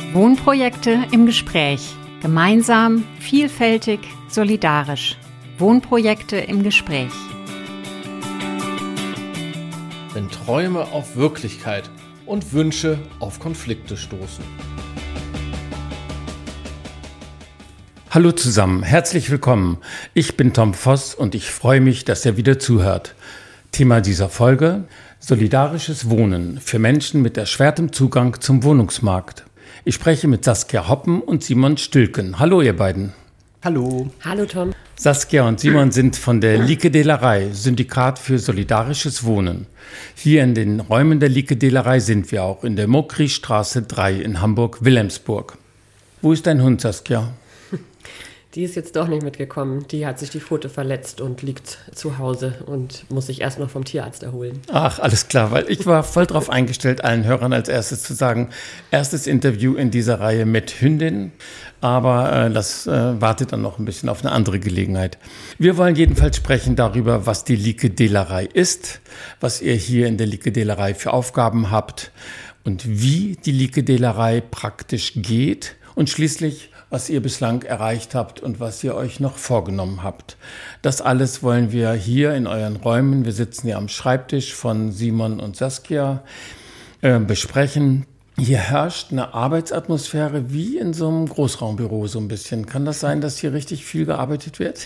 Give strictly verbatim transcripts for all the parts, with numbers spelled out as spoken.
Wohnprojekte im Gespräch. Gemeinsam, vielfältig, solidarisch. Wohnprojekte im Gespräch. Wenn Träume auf Wirklichkeit und Wünsche auf Konflikte stoßen. Hallo zusammen, herzlich willkommen. Ich bin Tom Voss und ich freue mich, dass ihr wieder zuhört. Thema dieser Folge: solidarisches Wohnen für Menschen mit erschwertem Zugang zum Wohnungsmarkt. Ich spreche mit Saskia Hoppen und Simon Stülken. Hallo ihr beiden. Hallo. Hallo Tom. Saskia und Simon sind von der Lieke-Delerei, Syndikat für solidarisches Wohnen. Hier in den Räumen der Lieke-Delerei sind wir auch, in der Mokrichstraße drei in Hamburg-Wilhelmsburg. Wo ist dein Hund, Saskia? Die ist jetzt doch nicht mitgekommen. Die hat sich die Pfote verletzt und liegt zu Hause und muss sich erst noch vom Tierarzt erholen. Ach, alles klar, weil ich war voll drauf eingestellt, allen Hörern als erstes zu sagen, erstes Interview in dieser Reihe mit Hündin, aber äh, das äh, wartet dann noch ein bisschen auf eine andere Gelegenheit. Wir wollen jedenfalls sprechen darüber, was die Lieke-Delerei ist, was ihr hier in der Lieke-Delerei für Aufgaben habt und wie die Lieke-Delerei praktisch geht und schließlich was ihr bislang erreicht habt und was ihr euch noch vorgenommen habt. Das alles wollen wir hier in euren Räumen, wir sitzen hier am Schreibtisch von Simon und Saskia, äh, besprechen. Hier herrscht eine Arbeitsatmosphäre wie in so einem Großraumbüro so ein bisschen. Kann das sein, dass hier richtig viel gearbeitet wird?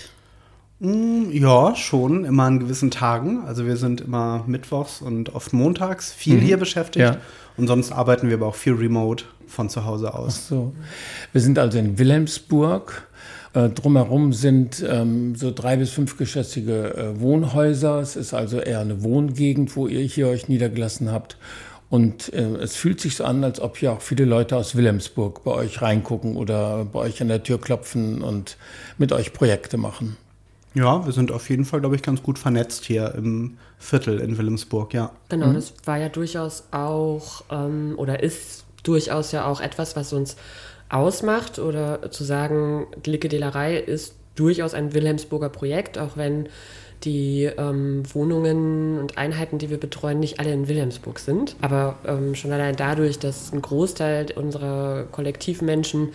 Ja, schon, immer an gewissen Tagen. Also wir sind immer mittwochs und oft montags viel mhm. hier beschäftigt. Ja. Und sonst arbeiten wir aber auch viel remote von zu Hause aus. Ach so. Wir sind also in Wilhelmsburg. Äh, drumherum sind ähm, so drei- bis fünfgeschossige äh, Wohnhäuser. Es ist also eher eine Wohngegend, wo ihr hier euch niedergelassen habt. Und äh, es fühlt sich so an, als ob hier auch viele Leute aus Wilhelmsburg bei euch reingucken oder bei euch an der Tür klopfen und mit euch Projekte machen. Ja, wir sind auf jeden Fall, glaube ich, ganz gut vernetzt hier im Viertel in Wilhelmsburg, ja. Genau, mhm. das war ja durchaus auch, ähm, oder ist durchaus ja auch etwas, was uns ausmacht, oder zu sagen, die Lieke-Delerei ist durchaus ein Wilhelmsburger Projekt, auch wenn die ähm, Wohnungen und Einheiten, die wir betreuen, nicht alle in Wilhelmsburg sind. Aber ähm, schon allein dadurch, dass ein Großteil unserer Kollektivmenschen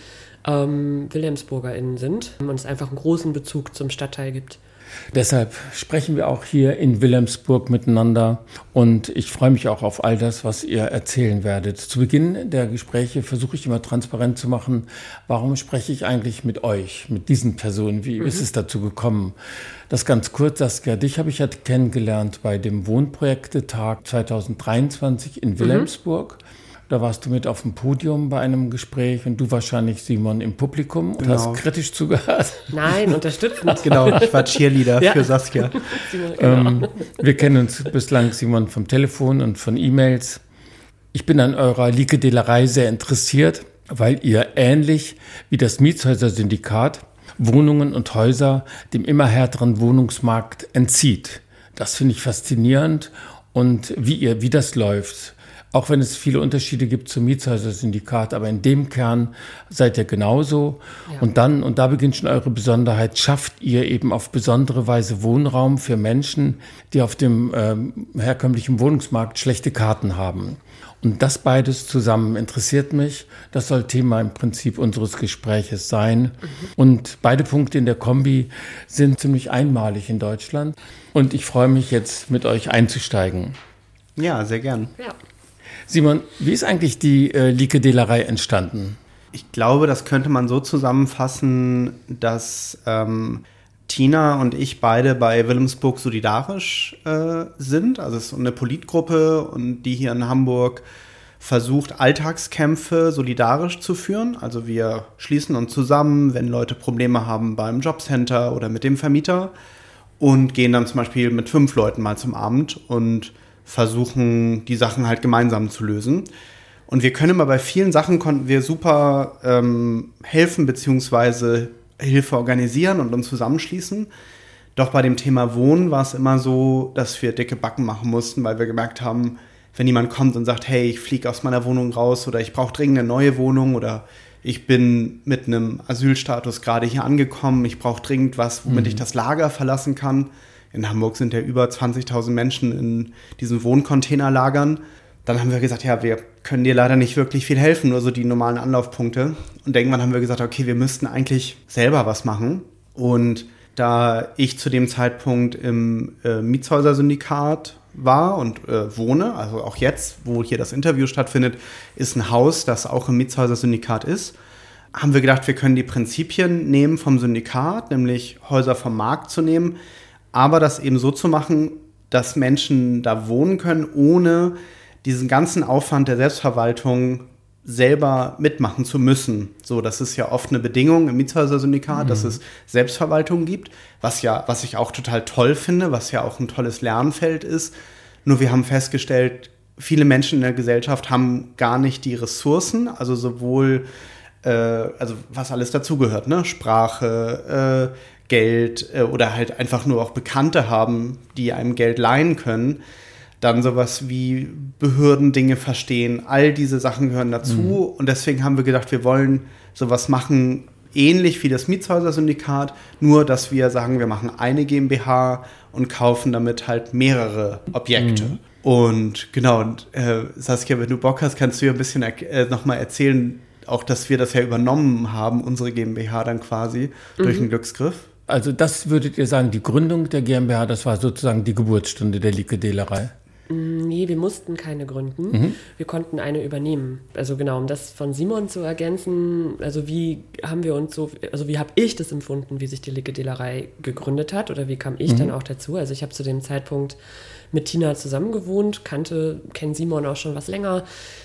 ähm, WilhelmsburgerInnen sind und es einfach einen großen Bezug zum Stadtteil gibt. Deshalb sprechen wir auch hier in Wilhelmsburg miteinander und ich freue mich auch auf all das, was ihr erzählen werdet. Zu Beginn der Gespräche versuche ich immer transparent zu machen, warum spreche ich eigentlich mit euch, mit diesen Personen, wie mhm. ist es dazu gekommen? Das ganz kurz, Saskia, dich habe ich ja kennengelernt bei dem Wohnprojektetag zwanzig dreiundzwanzig in Wilhelmsburg. Mhm. Da warst du mit auf dem Podium bei einem Gespräch und du wahrscheinlich, Simon, im Publikum und genau. hast kritisch zugehört. Nein, unterstützend. Genau, ich war Cheerleader ja. für Saskia. Simon, genau. ähm, wir kennen uns bislang, Simon, vom Telefon und von E-Mails. Ich bin an eurer Lieke-Delerei sehr interessiert, weil ihr ähnlich wie das Mietshäuser-Syndikat Wohnungen und Häuser dem immer härteren Wohnungsmarkt entzieht. Das finde ich faszinierend und wie ihr, wie das läuft. Auch wenn es viele Unterschiede gibt zum Mietshäuser-Syndikat, aber in dem Kern seid ihr genauso. Ja. Und dann, und da beginnt schon eure Besonderheit, schafft ihr eben auf besondere Weise Wohnraum für Menschen, die auf dem ähm, herkömmlichen Wohnungsmarkt schlechte Karten haben. Und das beides zusammen interessiert mich. Das soll Thema im Prinzip unseres Gespräches sein. Mhm. Und beide Punkte in der Kombi sind ziemlich einmalig in Deutschland. Und ich freue mich jetzt, mit euch einzusteigen. Ja, sehr gern. Ja. Simon, wie ist eigentlich die äh, Lieke-Delerei entstanden? Ich glaube, das könnte man so zusammenfassen, dass ähm, Tina und ich beide bei Wilhelmsburg solidarisch äh, sind. Also es ist eine Politgruppe, und die hier in Hamburg versucht, Alltagskämpfe solidarisch zu führen. Also wir schließen uns zusammen, wenn Leute Probleme haben beim Jobcenter oder mit dem Vermieter, und gehen dann zum Beispiel mit fünf Leuten mal zum Abend und versuchen, die Sachen halt gemeinsam zu lösen. Und wir können immer bei vielen Sachen, konnten wir super ähm, helfen bzw. Hilfe organisieren und uns zusammenschließen. Doch bei dem Thema Wohnen war es immer so, dass wir dicke Backen machen mussten, weil wir gemerkt haben, wenn jemand kommt und sagt, hey, ich fliege aus meiner Wohnung raus oder ich brauche dringend eine neue Wohnung oder ich bin mit einem Asylstatus gerade hier angekommen, ich brauche dringend was, womit mhm. ich das Lager verlassen kann. In Hamburg sind ja über zwanzigtausend Menschen in diesen Wohncontainerlagern. Dann haben wir gesagt, ja, wir können dir leider nicht wirklich viel helfen, nur so die normalen Anlaufpunkte. Und irgendwann haben wir gesagt, okay, wir müssten eigentlich selber was machen. Und da ich zu dem Zeitpunkt im äh, Mietshäuser-Syndikat war und äh, wohne, also auch jetzt, wo hier das Interview stattfindet, ist ein Haus, das auch im Mietshäuser-Syndikat ist, haben wir gedacht, wir können die Prinzipien nehmen vom Syndikat, nämlich Häuser vom Markt zu nehmen, aber das eben so zu machen, dass Menschen da wohnen können, ohne diesen ganzen Aufwand der Selbstverwaltung selber mitmachen zu müssen. So, das ist ja oft eine Bedingung im Mietshäuser-Syndikat, mhm. dass es Selbstverwaltung gibt, was ja, was ich auch total toll finde, was ja auch ein tolles Lernfeld ist. Nur wir haben festgestellt, viele Menschen in der Gesellschaft haben gar nicht die Ressourcen, also sowohl, äh, also was alles dazugehört, ne? Sprache, äh, Geld äh, oder halt einfach nur auch Bekannte haben, die einem Geld leihen können. Dann sowas wie Behördendinge verstehen. All diese Sachen gehören dazu. Mhm. Und deswegen haben wir gedacht, wir wollen sowas machen, ähnlich wie das Mietshäuser-Syndikat, nur dass wir sagen, wir machen eine GmbH und kaufen damit halt mehrere Objekte. Mhm. Und genau, und, äh, Saskia, wenn du Bock hast, kannst du ja ein bisschen äh, nochmal erzählen, auch dass wir das ja übernommen haben, unsere GmbH dann quasi, mhm. durch einen Glücksgriff. Also das würdet ihr sagen, die Gründung der GmbH, das war sozusagen die Geburtsstunde der Likedehlerei? Nee, wir mussten keine gründen. Mhm. Wir konnten eine übernehmen. Also genau, um das von Simon zu ergänzen, also wie haben wir uns so, also wie habe ich das empfunden, wie sich die Likedehlerei gegründet hat oder wie kam ich mhm. dann auch dazu? Also ich habe zu dem Zeitpunkt mit Tina zusammengewohnt, kannte, kenne Simon auch schon was länger.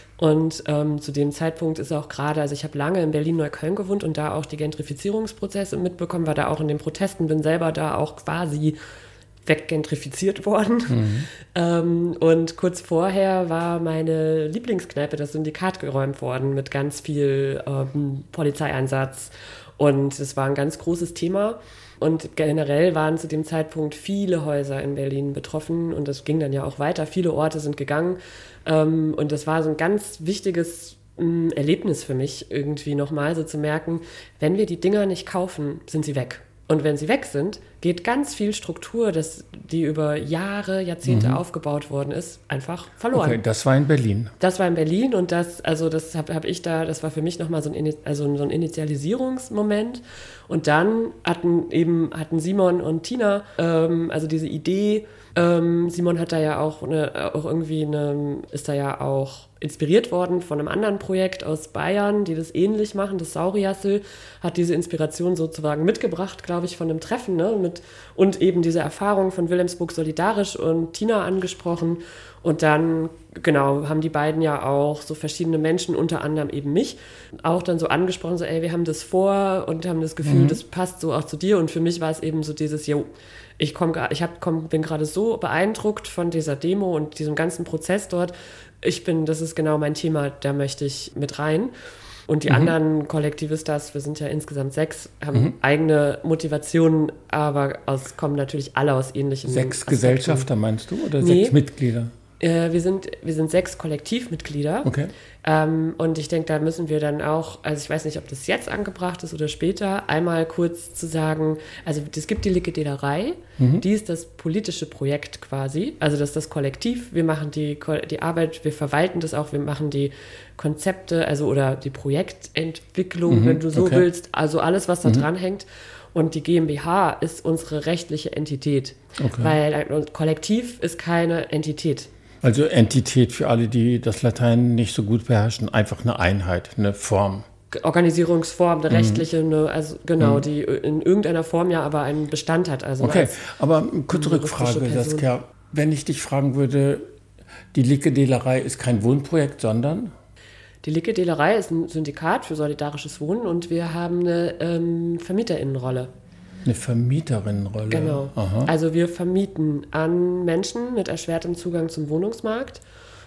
Und ähm, zu dem Zeitpunkt ist auch gerade, also ich habe lange in Berlin-Neukölln gewohnt und da auch die Gentrifizierungsprozesse mitbekommen, war da auch in den Protesten, bin selber da auch quasi weggentrifiziert worden. Mhm. Ähm, und kurz vorher war meine Lieblingskneipe, das Syndikat, geräumt worden mit ganz viel ähm, Polizeieinsatz. Und es war ein ganz großes Thema. Und generell waren zu dem Zeitpunkt viele Häuser in Berlin betroffen. Und das ging dann ja auch weiter. Viele Orte sind gegangen. Ähm, und das war so ein ganz wichtiges ähm, Erlebnis für mich, irgendwie nochmal so zu merken, wenn wir die Dinger nicht kaufen, sind sie weg. Und wenn sie weg sind, geht ganz viel Struktur, das, die über Jahre, Jahrzehnte mhm. aufgebaut worden ist, einfach verloren. Okay, das war in Berlin. Das war in Berlin und das, also das habe hab ich da, das war für mich nochmal so ein, also so ein Initialisierungsmoment. Und dann hatten eben, hatten Simon und Tina, ähm, also diese Idee, ähm, Simon hat da ja auch, eine, auch irgendwie eine, ist da ja auch inspiriert worden von einem anderen Projekt aus Bayern, die das ähnlich machen, das Sauriassel, hat diese Inspiration sozusagen mitgebracht, glaube ich, von einem Treffen, ne, mit, und eben diese Erfahrung von Wilhelmsburg solidarisch und Tina angesprochen. Und dann, genau, haben die beiden ja auch so verschiedene Menschen, unter anderem eben mich, auch dann so angesprochen, so, ey, wir haben das vor und haben das Gefühl, mhm. das passt so auch zu dir. Und für mich war es eben so dieses, jo, ich komm, ich hab, komm, bin gerade so beeindruckt von dieser Demo und diesem ganzen Prozess dort. Ich bin, das ist genau mein Thema, da möchte ich mit rein. Und die mhm. anderen Kollektivistas, wir sind ja insgesamt sechs, haben mhm. eigene Motivationen, aber aus, kommen natürlich alle aus ähnlichen Sechs Aspekten. Gesellschafter meinst du oder nee. sechs Mitglieder? Äh, wir sind, wir sind sechs Kollektivmitglieder. Okay. Ähm, und ich denke, da müssen wir dann auch, also ich weiß nicht, ob das jetzt angebracht ist oder später, einmal kurz zu sagen, also es gibt die Likedehlerei, mhm. die ist das politische Projekt quasi, also das ist das Kollektiv, wir machen die, die Arbeit, wir verwalten das auch, wir machen die Konzepte, also oder die Projektentwicklung, mhm. wenn du so okay. willst, also alles, was da mhm. dran hängt. Und die GmbH ist unsere rechtliche Entität, okay. weil ein Kollektiv ist keine Entität. Also Entität für alle, die das Latein nicht so gut beherrschen, einfach eine Einheit, eine Form. Organisierungsform, eine rechtliche, mhm. eine, also genau, mhm. die in irgendeiner Form ja aber einen Bestand hat. Also okay, aber kurze Rückfrage, Saskia. Wenn ich dich fragen würde, die Likedehlerei ist kein Wohnprojekt, sondern? Die Likedehlerei ist ein Syndikat für solidarisches Wohnen und wir haben eine ähm, Vermieterinnenrolle. Eine Vermieterinnenrolle? Genau. Aha. Also wir vermieten an Menschen mit erschwertem Zugang zum Wohnungsmarkt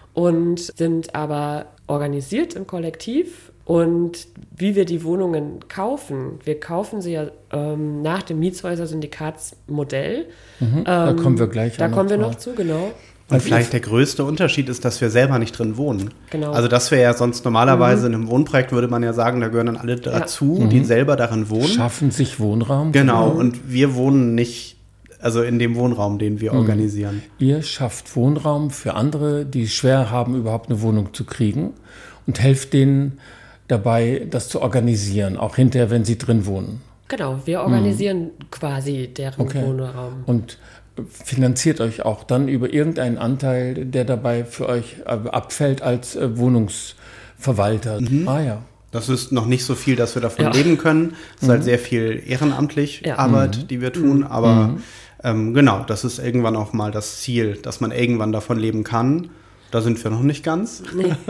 und sind aber organisiert im Kollektiv. Und wie wir die Wohnungen kaufen, wir kaufen sie ja ähm, nach dem Mietshäuser-Syndikatsmodell. Mhm, ähm, da kommen wir gleich Da kommen wir noch zu, genau. Und vielleicht der größte Unterschied ist, dass wir selber nicht drin wohnen. Genau. Also das wäre ja sonst normalerweise mhm. in einem Wohnprojekt, würde man ja sagen, da gehören dann alle dazu, ja. die mhm. selber darin wohnen. Schaffen sich Wohnraum. Genau, mhm. und wir wohnen nicht also in dem Wohnraum, den wir mhm. organisieren. Ihr schafft Wohnraum für andere, die es schwer haben, überhaupt eine Wohnung zu kriegen und helft denen dabei, das zu organisieren, auch hinterher, wenn sie drin wohnen. Genau, wir organisieren mhm. quasi deren okay. Wohnraum. Und finanziert euch auch dann über irgendeinen Anteil, der dabei für euch abfällt als Wohnungsverwalter. Mhm. Ah ja. Das ist noch nicht so viel, dass wir davon ja. leben können. Es ist mhm. halt sehr viel ehrenamtlich ja. Arbeit, mhm. die wir tun. Aber mhm. ähm, genau, das ist irgendwann auch mal das Ziel, dass man irgendwann davon leben kann. Da sind wir noch nicht ganz.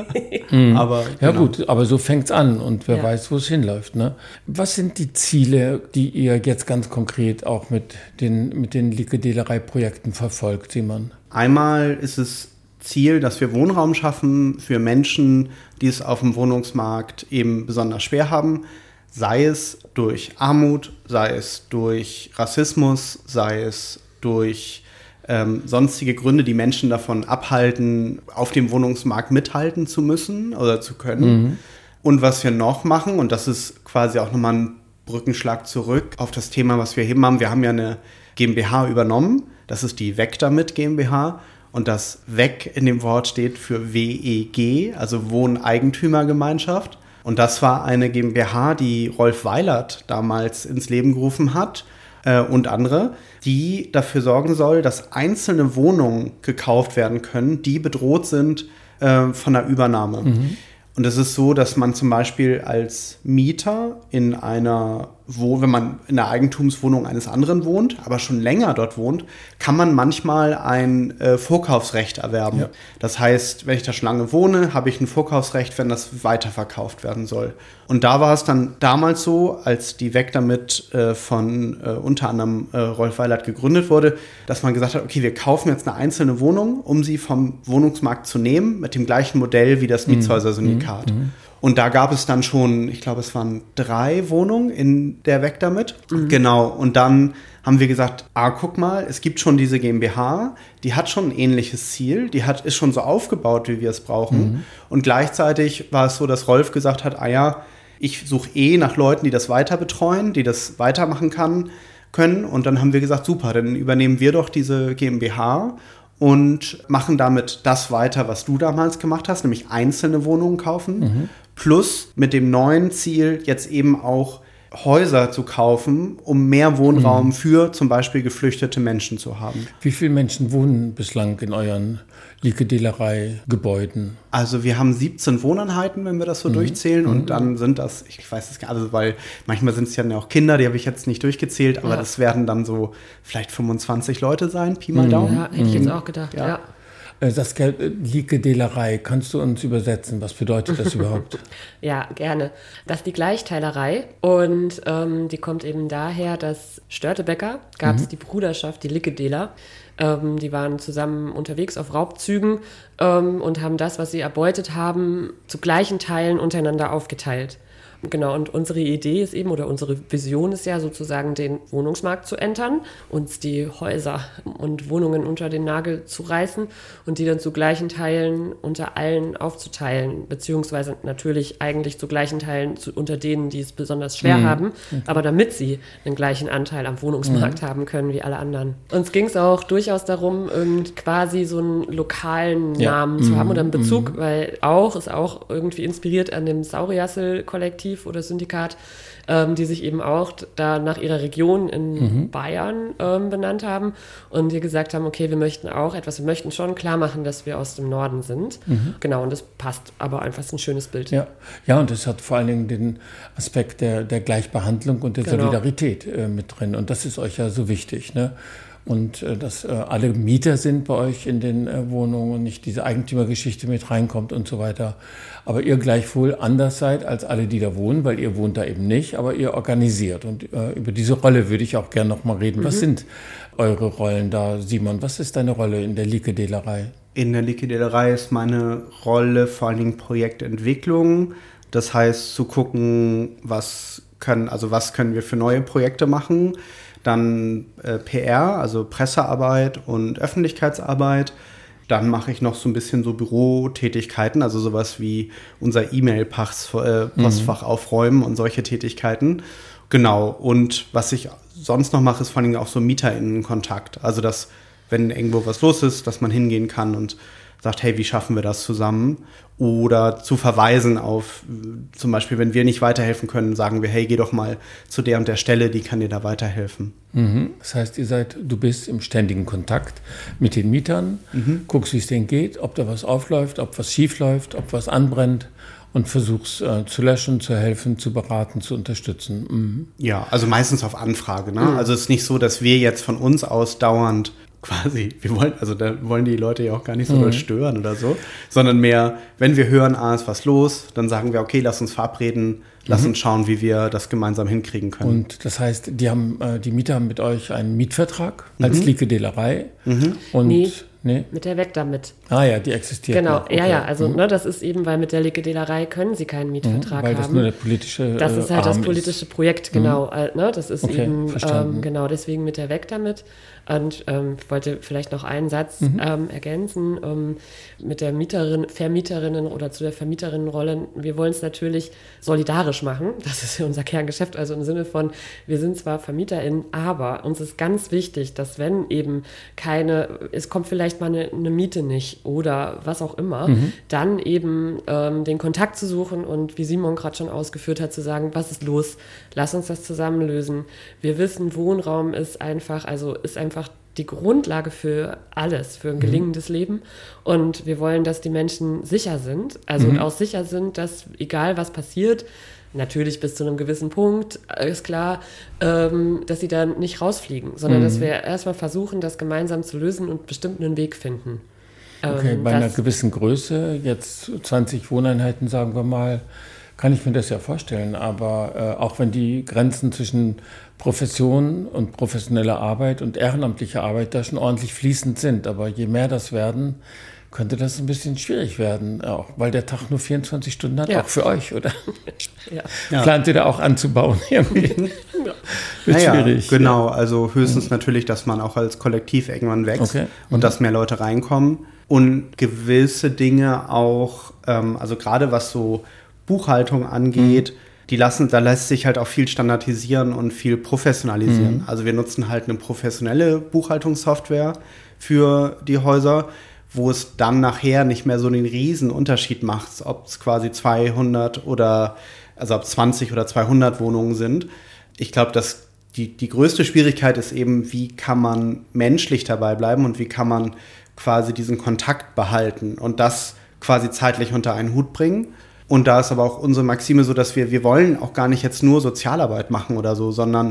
Nee. aber, ja genau. gut, aber so fängt es an und wer ja. weiß, wo es hinläuft. Ne? Was sind die Ziele, die ihr jetzt ganz konkret auch mit den, mit den Likedehlerei-Projekten verfolgt, Simon? Einmal ist es Ziel, dass wir Wohnraum schaffen für Menschen, die es auf dem Wohnungsmarkt eben besonders schwer haben. Sei es durch Armut, sei es durch Rassismus, sei es durch Ähm, sonstige Gründe, die Menschen davon abhalten, auf dem Wohnungsmarkt mithalten zu müssen oder zu können. Mhm. Und was wir noch machen, und das ist quasi auch nochmal ein Brückenschlag zurück auf das Thema, was wir hier haben. Wir haben ja eine GmbH übernommen, das ist die Weg damit GmbH. Und das Weg in dem Wort steht für W E G, also Wohneigentümergemeinschaft. Und das war eine GmbH, die Rolf Weilert damals ins Leben gerufen hat, und andere, die dafür sorgen soll, dass einzelne Wohnungen gekauft werden können, die bedroht sind äh, von der Übernahme. Mhm. Und es ist so, dass man zum Beispiel als Mieter in einer, wo, wenn man in der Eigentumswohnung eines anderen wohnt, aber schon länger dort wohnt, kann man manchmal ein äh, Vorkaufsrecht erwerben. Ja. Das heißt, wenn ich da schon lange wohne, habe ich ein Vorkaufsrecht, wenn das weiterverkauft werden soll. Und da war es dann damals so, als die Weg damit äh, von äh, unter anderem äh, Rolf Weilert gegründet wurde, dass man gesagt hat, okay, wir kaufen jetzt eine einzelne Wohnung, um sie vom Wohnungsmarkt zu nehmen, mit dem gleichen Modell wie das Mietshäuser-Syndikat. Mhm. Und da gab es dann schon, ich glaube, es waren drei Wohnungen in der Weg damit. Mhm. Genau. Und dann haben wir gesagt, ah, guck mal, es gibt schon diese GmbH, die hat schon ein ähnliches Ziel, die hat, ist schon so aufgebaut, wie wir es brauchen. Mhm. Und gleichzeitig war es so, dass Rolf gesagt hat, ah ja, ich suche eh nach Leuten, die das weiter betreuen, die das weitermachen kann, können. Und dann haben wir gesagt, super, dann übernehmen wir doch diese GmbH und machen damit das weiter, was du damals gemacht hast, nämlich einzelne Wohnungen kaufen, mhm. plus mit dem neuen Ziel jetzt eben auch Häuser zu kaufen, um mehr Wohnraum mhm. für zum Beispiel geflüchtete Menschen zu haben. Wie viele Menschen wohnen bislang in euren Likedehlerei-Gebäuden? Also wir haben siebzehn Wohneinheiten, wenn wir das so mhm. durchzählen. Und mhm. dann sind das, ich weiß es gar nicht, also weil manchmal sind es ja auch Kinder, die habe ich jetzt nicht durchgezählt, aber ja. das werden dann so vielleicht fünfundzwanzig Leute sein, Pi mal Daumen. Ja, hätte ich jetzt auch gedacht, ja. ja. Saskia, Likedehlerei, kannst du uns übersetzen? Was bedeutet das überhaupt? Ja, gerne. Das ist die Gleichteilerei und ähm, die kommt eben daher, dass Störtebeker gab es mhm. die Bruderschaft, die Likedehler. Ähm, die waren zusammen unterwegs auf Raubzügen ähm, und haben das, was sie erbeutet haben, zu gleichen Teilen untereinander aufgeteilt. Genau, und unsere Idee ist eben, oder unsere Vision ist ja sozusagen, den Wohnungsmarkt zu entern, uns die Häuser und Wohnungen unter den Nagel zu reißen und die dann zu gleichen Teilen unter allen aufzuteilen, beziehungsweise natürlich eigentlich zu gleichen Teilen zu, unter denen, die es besonders schwer mhm. haben, okay. aber damit sie den gleichen Anteil am Wohnungsmarkt mhm. haben können wie alle anderen. Uns ging es auch durchaus darum, quasi so einen lokalen ja. Namen zu mhm. haben oder einen Bezug, mhm. weil auch, ist auch irgendwie inspiriert an dem Sauriassel-Kollektiv oder Syndikat, ähm, die sich eben auch da nach ihrer Region in mhm. Bayern ähm, benannt haben und die gesagt haben, okay, wir möchten auch etwas, wir möchten schon klar machen, dass wir aus dem Norden sind. Mhm. Genau, und das passt aber einfach, ist ein schönes Bild. Ja, ja, und das hat vor allen Dingen den Aspekt der, der Gleichbehandlung und der genau. Solidarität äh, mit drin und das ist euch ja so wichtig, ne? Und äh, dass äh, alle Mieter sind bei euch in den äh, Wohnungen und nicht diese Eigentümergeschichte mit reinkommt und so weiter. Aber ihr gleichwohl anders seid als alle, die da wohnen, weil ihr wohnt da eben nicht, aber ihr organisiert. Und äh, über diese Rolle würde ich auch gerne noch mal reden. Mhm. Was sind eure Rollen da, Simon? Was ist deine Rolle in der Likedehlerei? In der Likedehlerei ist meine Rolle vor allen Dingen Projektentwicklung. Das heißt, zu gucken, was können, also was können wir für neue Projekte machen. Dann äh, P R, also Pressearbeit und Öffentlichkeitsarbeit. Dann mache ich noch so ein bisschen so Bürotätigkeiten, also sowas wie unser E-Mail-Postfach äh, aufräumen und solche Tätigkeiten. Genau. Und was ich sonst noch mache, ist vor allem auch so MieterInnen-Kontakt. Also, dass, wenn irgendwo was los ist, dass man hingehen kann und sagt, hey, wie schaffen wir das zusammen? Oder zu verweisen auf, zum Beispiel, wenn wir nicht weiterhelfen können, sagen wir, hey, geh doch mal zu der und der Stelle, die kann dir da weiterhelfen. Mhm. Das heißt, ihr seid, du bist im ständigen Kontakt mit den Mietern, mhm. guckst, wie es denen geht, ob da was aufläuft, ob was schief läuft, ob was anbrennt und versuchst äh, zu löschen, zu helfen, zu beraten, zu unterstützen. Mhm. Ja, also meistens auf Anfrage. Ne? Mhm. Also es ist nicht so, dass wir jetzt von uns aus dauernd quasi, wir wollen, also da wollen die Leute ja auch gar nicht so doll mhm. stören oder so, sondern mehr, wenn wir hören, ah, ist was los, dann sagen wir, okay, lass uns verabreden, lass mhm. uns schauen, wie wir das gemeinsam hinkriegen können. Und das heißt, die haben, äh, die Mieter haben mit euch einen Mietvertrag als mhm. Lieke Delerei mhm. und nee. Nee. Mit der Weg damit. Ah ja, die existiert. Genau, okay. ja, ja, also mhm. ne, das ist eben, weil mit der Lieke Delerei können sie keinen Mietvertrag mhm, weil haben. das nur der politische Das ist halt Arm das politische ist. Projekt, genau. Mhm. Ne, das ist okay, eben, verstanden. ähm, genau, deswegen mit der Weg damit. Und ähm, ich wollte vielleicht noch einen Satz mhm. ähm, ergänzen. Ähm, mit der Mieterin, Vermieterinnen oder zu der Vermieterinnenrolle. Wir wollen es natürlich solidarisch machen. Das ist ja unser Kerngeschäft. Also im Sinne von, wir sind zwar VermieterInnen, aber uns ist ganz wichtig, dass wenn eben keine, es kommt vielleicht mal eine, eine Miete nicht oder was auch immer, mhm. dann eben ähm, den Kontakt zu suchen und wie Simon gerade schon ausgeführt hat, zu sagen, was ist los? Lass uns das zusammen lösen. Wir wissen, Wohnraum ist einfach, also ist einfach die Grundlage für alles, für ein gelingendes mhm. Leben. Und wir wollen, dass die Menschen sicher sind, also mhm. auch sicher sind, dass egal was passiert, natürlich bis zu einem gewissen Punkt, ist klar, ähm, dass sie dann nicht rausfliegen, sondern mhm. dass wir erstmal versuchen, das gemeinsam zu lösen und bestimmt einen Weg finden. Okay, ähm, bei einer gewissen Größe, jetzt zwanzig Wohneinheiten, sagen wir mal, kann ich mir das ja vorstellen. Aber äh, auch wenn die Grenzen zwischen Profession und professioneller Arbeit und ehrenamtlicher Arbeit da schon ordentlich fließend sind, aber je mehr das werden, könnte das ein bisschen schwierig werden, auch weil der Tag nur vierundzwanzig Stunden hat, ja. auch für euch, oder? Ja. Ja. Plant ihr da auch anzubauen? Irgendwie? Ja. Wird naja, schwierig. Genau, ja. Also höchstens mhm. natürlich, dass man auch als Kollektiv irgendwann wächst okay. und mhm. dass mehr Leute reinkommen und gewisse Dinge auch, ähm, also gerade was so Buchhaltung angeht, mhm. die lassen, da lässt sich halt auch viel standardisieren und viel professionalisieren. Mhm. Also wir nutzen halt eine professionelle Buchhaltungssoftware für die Häuser, wo es dann nachher nicht mehr so einen riesen Unterschied macht, ob es quasi zweihundert oder, also ob zwanzig oder zweihundert Wohnungen sind. Ich glaube, dass die, die größte Schwierigkeit ist eben, wie kann man menschlich dabei bleiben und wie kann man quasi diesen Kontakt behalten und das quasi zeitlich unter einen Hut bringen. Und da ist aber auch unsere Maxime so, dass wir, wir wollen auch gar nicht jetzt nur Sozialarbeit machen oder so, sondern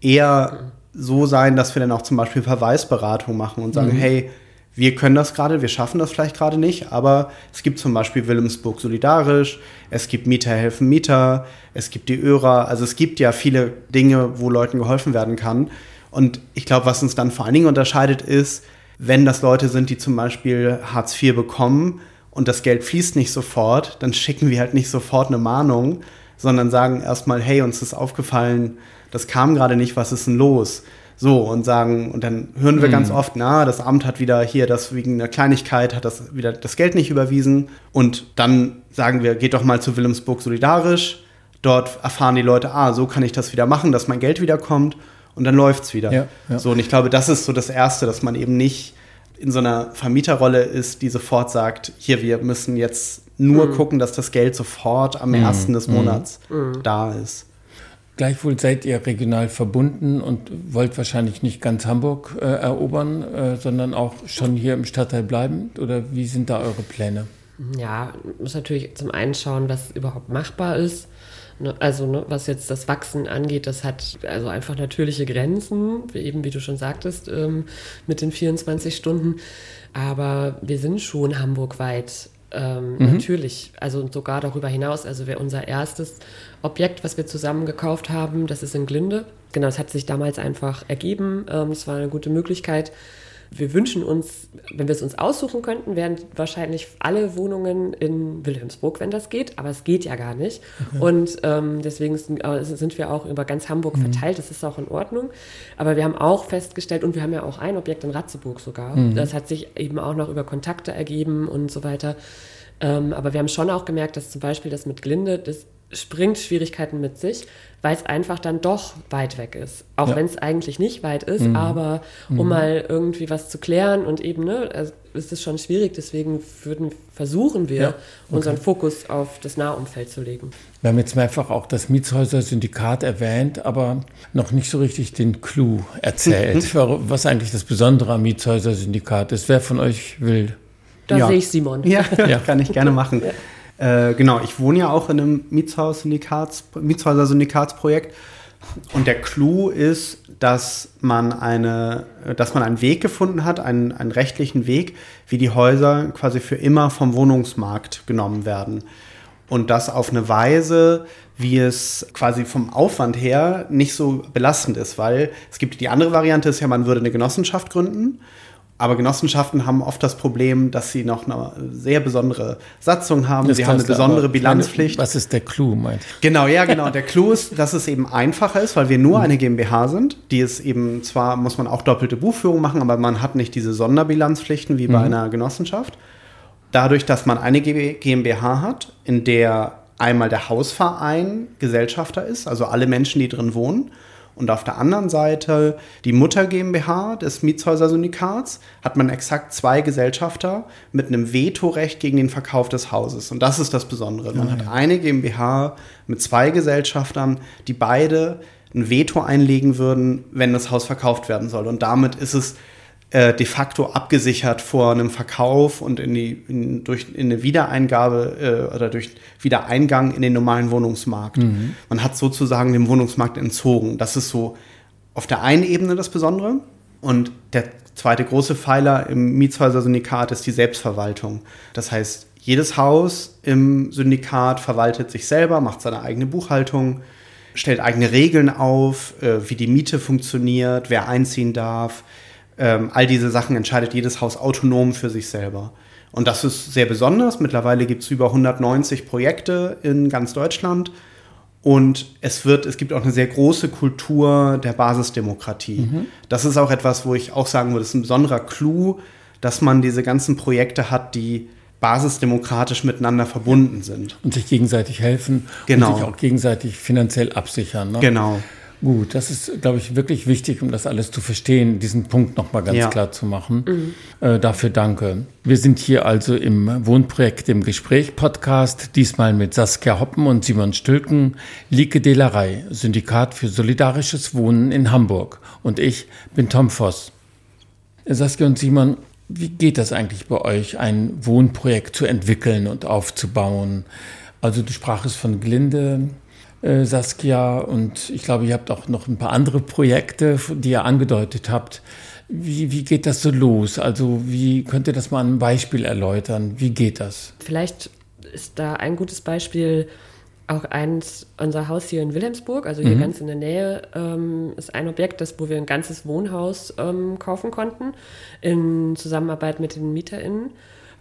eher so sein, dass wir dann auch zum Beispiel Verweisberatung machen und sagen, mhm. hey, wir können das gerade, wir schaffen das vielleicht gerade nicht, aber es gibt zum Beispiel Wilhelmsburg Solidarisch, es gibt Mieter helfen Mieter, es gibt die Öra, also es gibt ja viele Dinge, wo Leuten geholfen werden kann. Und ich glaube, was uns dann vor allen Dingen unterscheidet, ist, wenn das Leute sind, die zum Beispiel Hartz vier bekommen, und das Geld fließt nicht sofort, dann schicken wir halt nicht sofort eine Mahnung, sondern sagen erstmal, hey, uns ist aufgefallen, das kam gerade nicht, was ist denn los? So, und sagen, und dann hören wir mhm. ganz oft, na, das Amt hat wieder hier, das wegen einer Kleinigkeit, hat das wieder das Geld nicht überwiesen. Und dann sagen wir, geht doch mal zu Wilhelmsburg Solidarisch. Dort erfahren die Leute, ah, so kann ich das wieder machen, dass mein Geld wiederkommt. Und dann läuft's wieder. Ja, ja. So, und ich glaube, das ist so das Erste, dass man eben nicht in so einer Vermieterrolle ist, die sofort sagt, hier, wir müssen jetzt nur mhm. gucken, dass das Geld sofort am mhm. ersten des Monats mhm. da ist. Gleichwohl seid ihr regional verbunden und wollt wahrscheinlich nicht ganz Hamburg äh, erobern, äh, sondern auch schon hier im Stadtteil bleiben? Oder wie sind da eure Pläne? Ja, muss natürlich zum einen schauen, was überhaupt machbar ist. Also ne, was jetzt das Wachsen angeht, das hat also einfach natürliche Grenzen, eben wie du schon sagtest, ähm, mit den vierundzwanzig Stunden. Aber wir sind schon hamburgweit, ähm, mhm. natürlich, also sogar darüber hinaus. Also wir, unser erstes Objekt, was wir zusammen gekauft haben, das ist in Glinde. Genau, das hat sich damals einfach ergeben. Ähm, es war eine gute Möglichkeit. Wir wünschen uns, wenn wir es uns aussuchen könnten, wären wahrscheinlich alle Wohnungen in Wilhelmsburg, wenn das geht, aber es geht ja gar nicht. Okay. Und ähm, deswegen sind, äh, sind wir auch über ganz Hamburg mhm. verteilt, das ist auch in Ordnung. Aber wir haben auch festgestellt, und wir haben ja auch ein Objekt in Ratzeburg sogar, mhm. das hat sich eben auch noch über Kontakte ergeben und so weiter. Ähm, aber wir haben schon auch gemerkt, dass zum Beispiel das mit Glinde, das bringt Schwierigkeiten mit sich, weil es einfach dann doch weit weg ist. Auch Ja. wenn es eigentlich nicht weit ist, Mhm. aber um Mhm. mal irgendwie was zu klären und eben, ne, also ist es schon schwierig, deswegen würden, versuchen wir, Ja, okay. unseren Fokus auf das Nahumfeld zu legen. Wir haben jetzt mehrfach auch das Mietshäuser-Syndikat erwähnt, aber noch nicht so richtig den Clou erzählt, was eigentlich das Besondere am Mietshäuser-Syndikat ist. Wer von euch will? Da Ja. sehe ich Simon. Ja, Ja. kann ich gerne machen. Äh, genau, ich wohne ja auch in einem Mietshaus-Syndikats, Mietshäuser-Syndikatsprojekt. Und der Clou ist, dass man, eine, dass man einen Weg gefunden hat, einen, einen rechtlichen Weg, wie die Häuser quasi für immer vom Wohnungsmarkt genommen werden. Und das auf eine Weise, wie es quasi vom Aufwand her nicht so belastend ist, weil es gibt die andere Variante, ist ja, man würde eine Genossenschaft gründen. Aber Genossenschaften haben oft das Problem, dass sie noch eine sehr besondere Satzung haben. Das Sie haben eine kostet besondere aber Bilanzpflicht. Keine, was ist der Clou, meint? Genau, ja, genau. Der Clou ist, dass es eben einfacher ist, weil wir nur eine GmbH sind. Die ist eben, zwar muss man auch doppelte Buchführung machen, aber man hat nicht diese Sonderbilanzpflichten wie bei Mhm. einer Genossenschaft. Dadurch, dass man eine GmbH hat, in der einmal der Hausverein Gesellschafter ist, also alle Menschen, die drin wohnen, und auf der anderen Seite die Mutter GmbH des Mietshäuser-Syndikats, hat man exakt zwei Gesellschafter mit einem Vetorecht gegen den Verkauf des Hauses. Und das ist das Besondere. Man Ja, hat ja. eine GmbH mit zwei Gesellschaftern, die beide ein Veto einlegen würden, wenn das Haus verkauft werden soll. Und damit ist es äh, de facto abgesichert vor einem Verkauf und in, die, in, durch, in eine Wiedereingabe äh, oder durch Wiedereingang in den normalen Wohnungsmarkt. Mhm. Man hat sozusagen dem Wohnungsmarkt entzogen. Das ist so auf der einen Ebene das Besondere. Und der zweite große Pfeiler im Mietshäuser-Syndikat ist die Selbstverwaltung. Das heißt, jedes Haus im Syndikat verwaltet sich selber, macht seine eigene Buchhaltung, stellt eigene Regeln auf, äh, wie die Miete funktioniert, wer einziehen darf. Ähm, all diese Sachen entscheidet jedes Haus autonom für sich selber. Und das ist sehr besonders. Mittlerweile gibt es über hundertneunzig Projekte in ganz Deutschland. Und es wird, es gibt auch eine sehr große Kultur der Basisdemokratie. Mhm. Das ist auch etwas, wo ich auch sagen würde, das ist ein besonderer Clou, dass man diese ganzen Projekte hat, die basisdemokratisch miteinander verbunden sind. Und sich gegenseitig helfen Genau. und sich auch gegenseitig finanziell absichern. Ne? Genau. Gut, das ist, glaube ich, wirklich wichtig, um das alles zu verstehen, diesen Punkt nochmal ganz Ja. klar zu machen. Mhm. Äh, dafür danke. Wir sind hier also im Wohnprojekt im Gespräch Podcast, diesmal mit Saskia Hoppen und Simon Stülken, Lieke Dehlerei, Syndikat für solidarisches Wohnen in Hamburg. Und ich bin Tom Voss. Saskia und Simon, wie geht das eigentlich bei euch, ein Wohnprojekt zu entwickeln und aufzubauen? Also du sprachst von Glinde, Äh, Saskia, und ich glaube, ihr habt auch noch ein paar andere Projekte, die ihr angedeutet habt. Wie, wie geht das so los? Also wie könnt ihr das mal an einem Beispiel erläutern? Wie geht das? Vielleicht ist da ein gutes Beispiel auch eins, unser Haus hier in Wilhelmsburg, also hier mhm. ganz in der Nähe, ähm, ist ein Objekt, das, wo wir ein ganzes Wohnhaus ähm, kaufen konnten, in Zusammenarbeit mit den MieterInnen.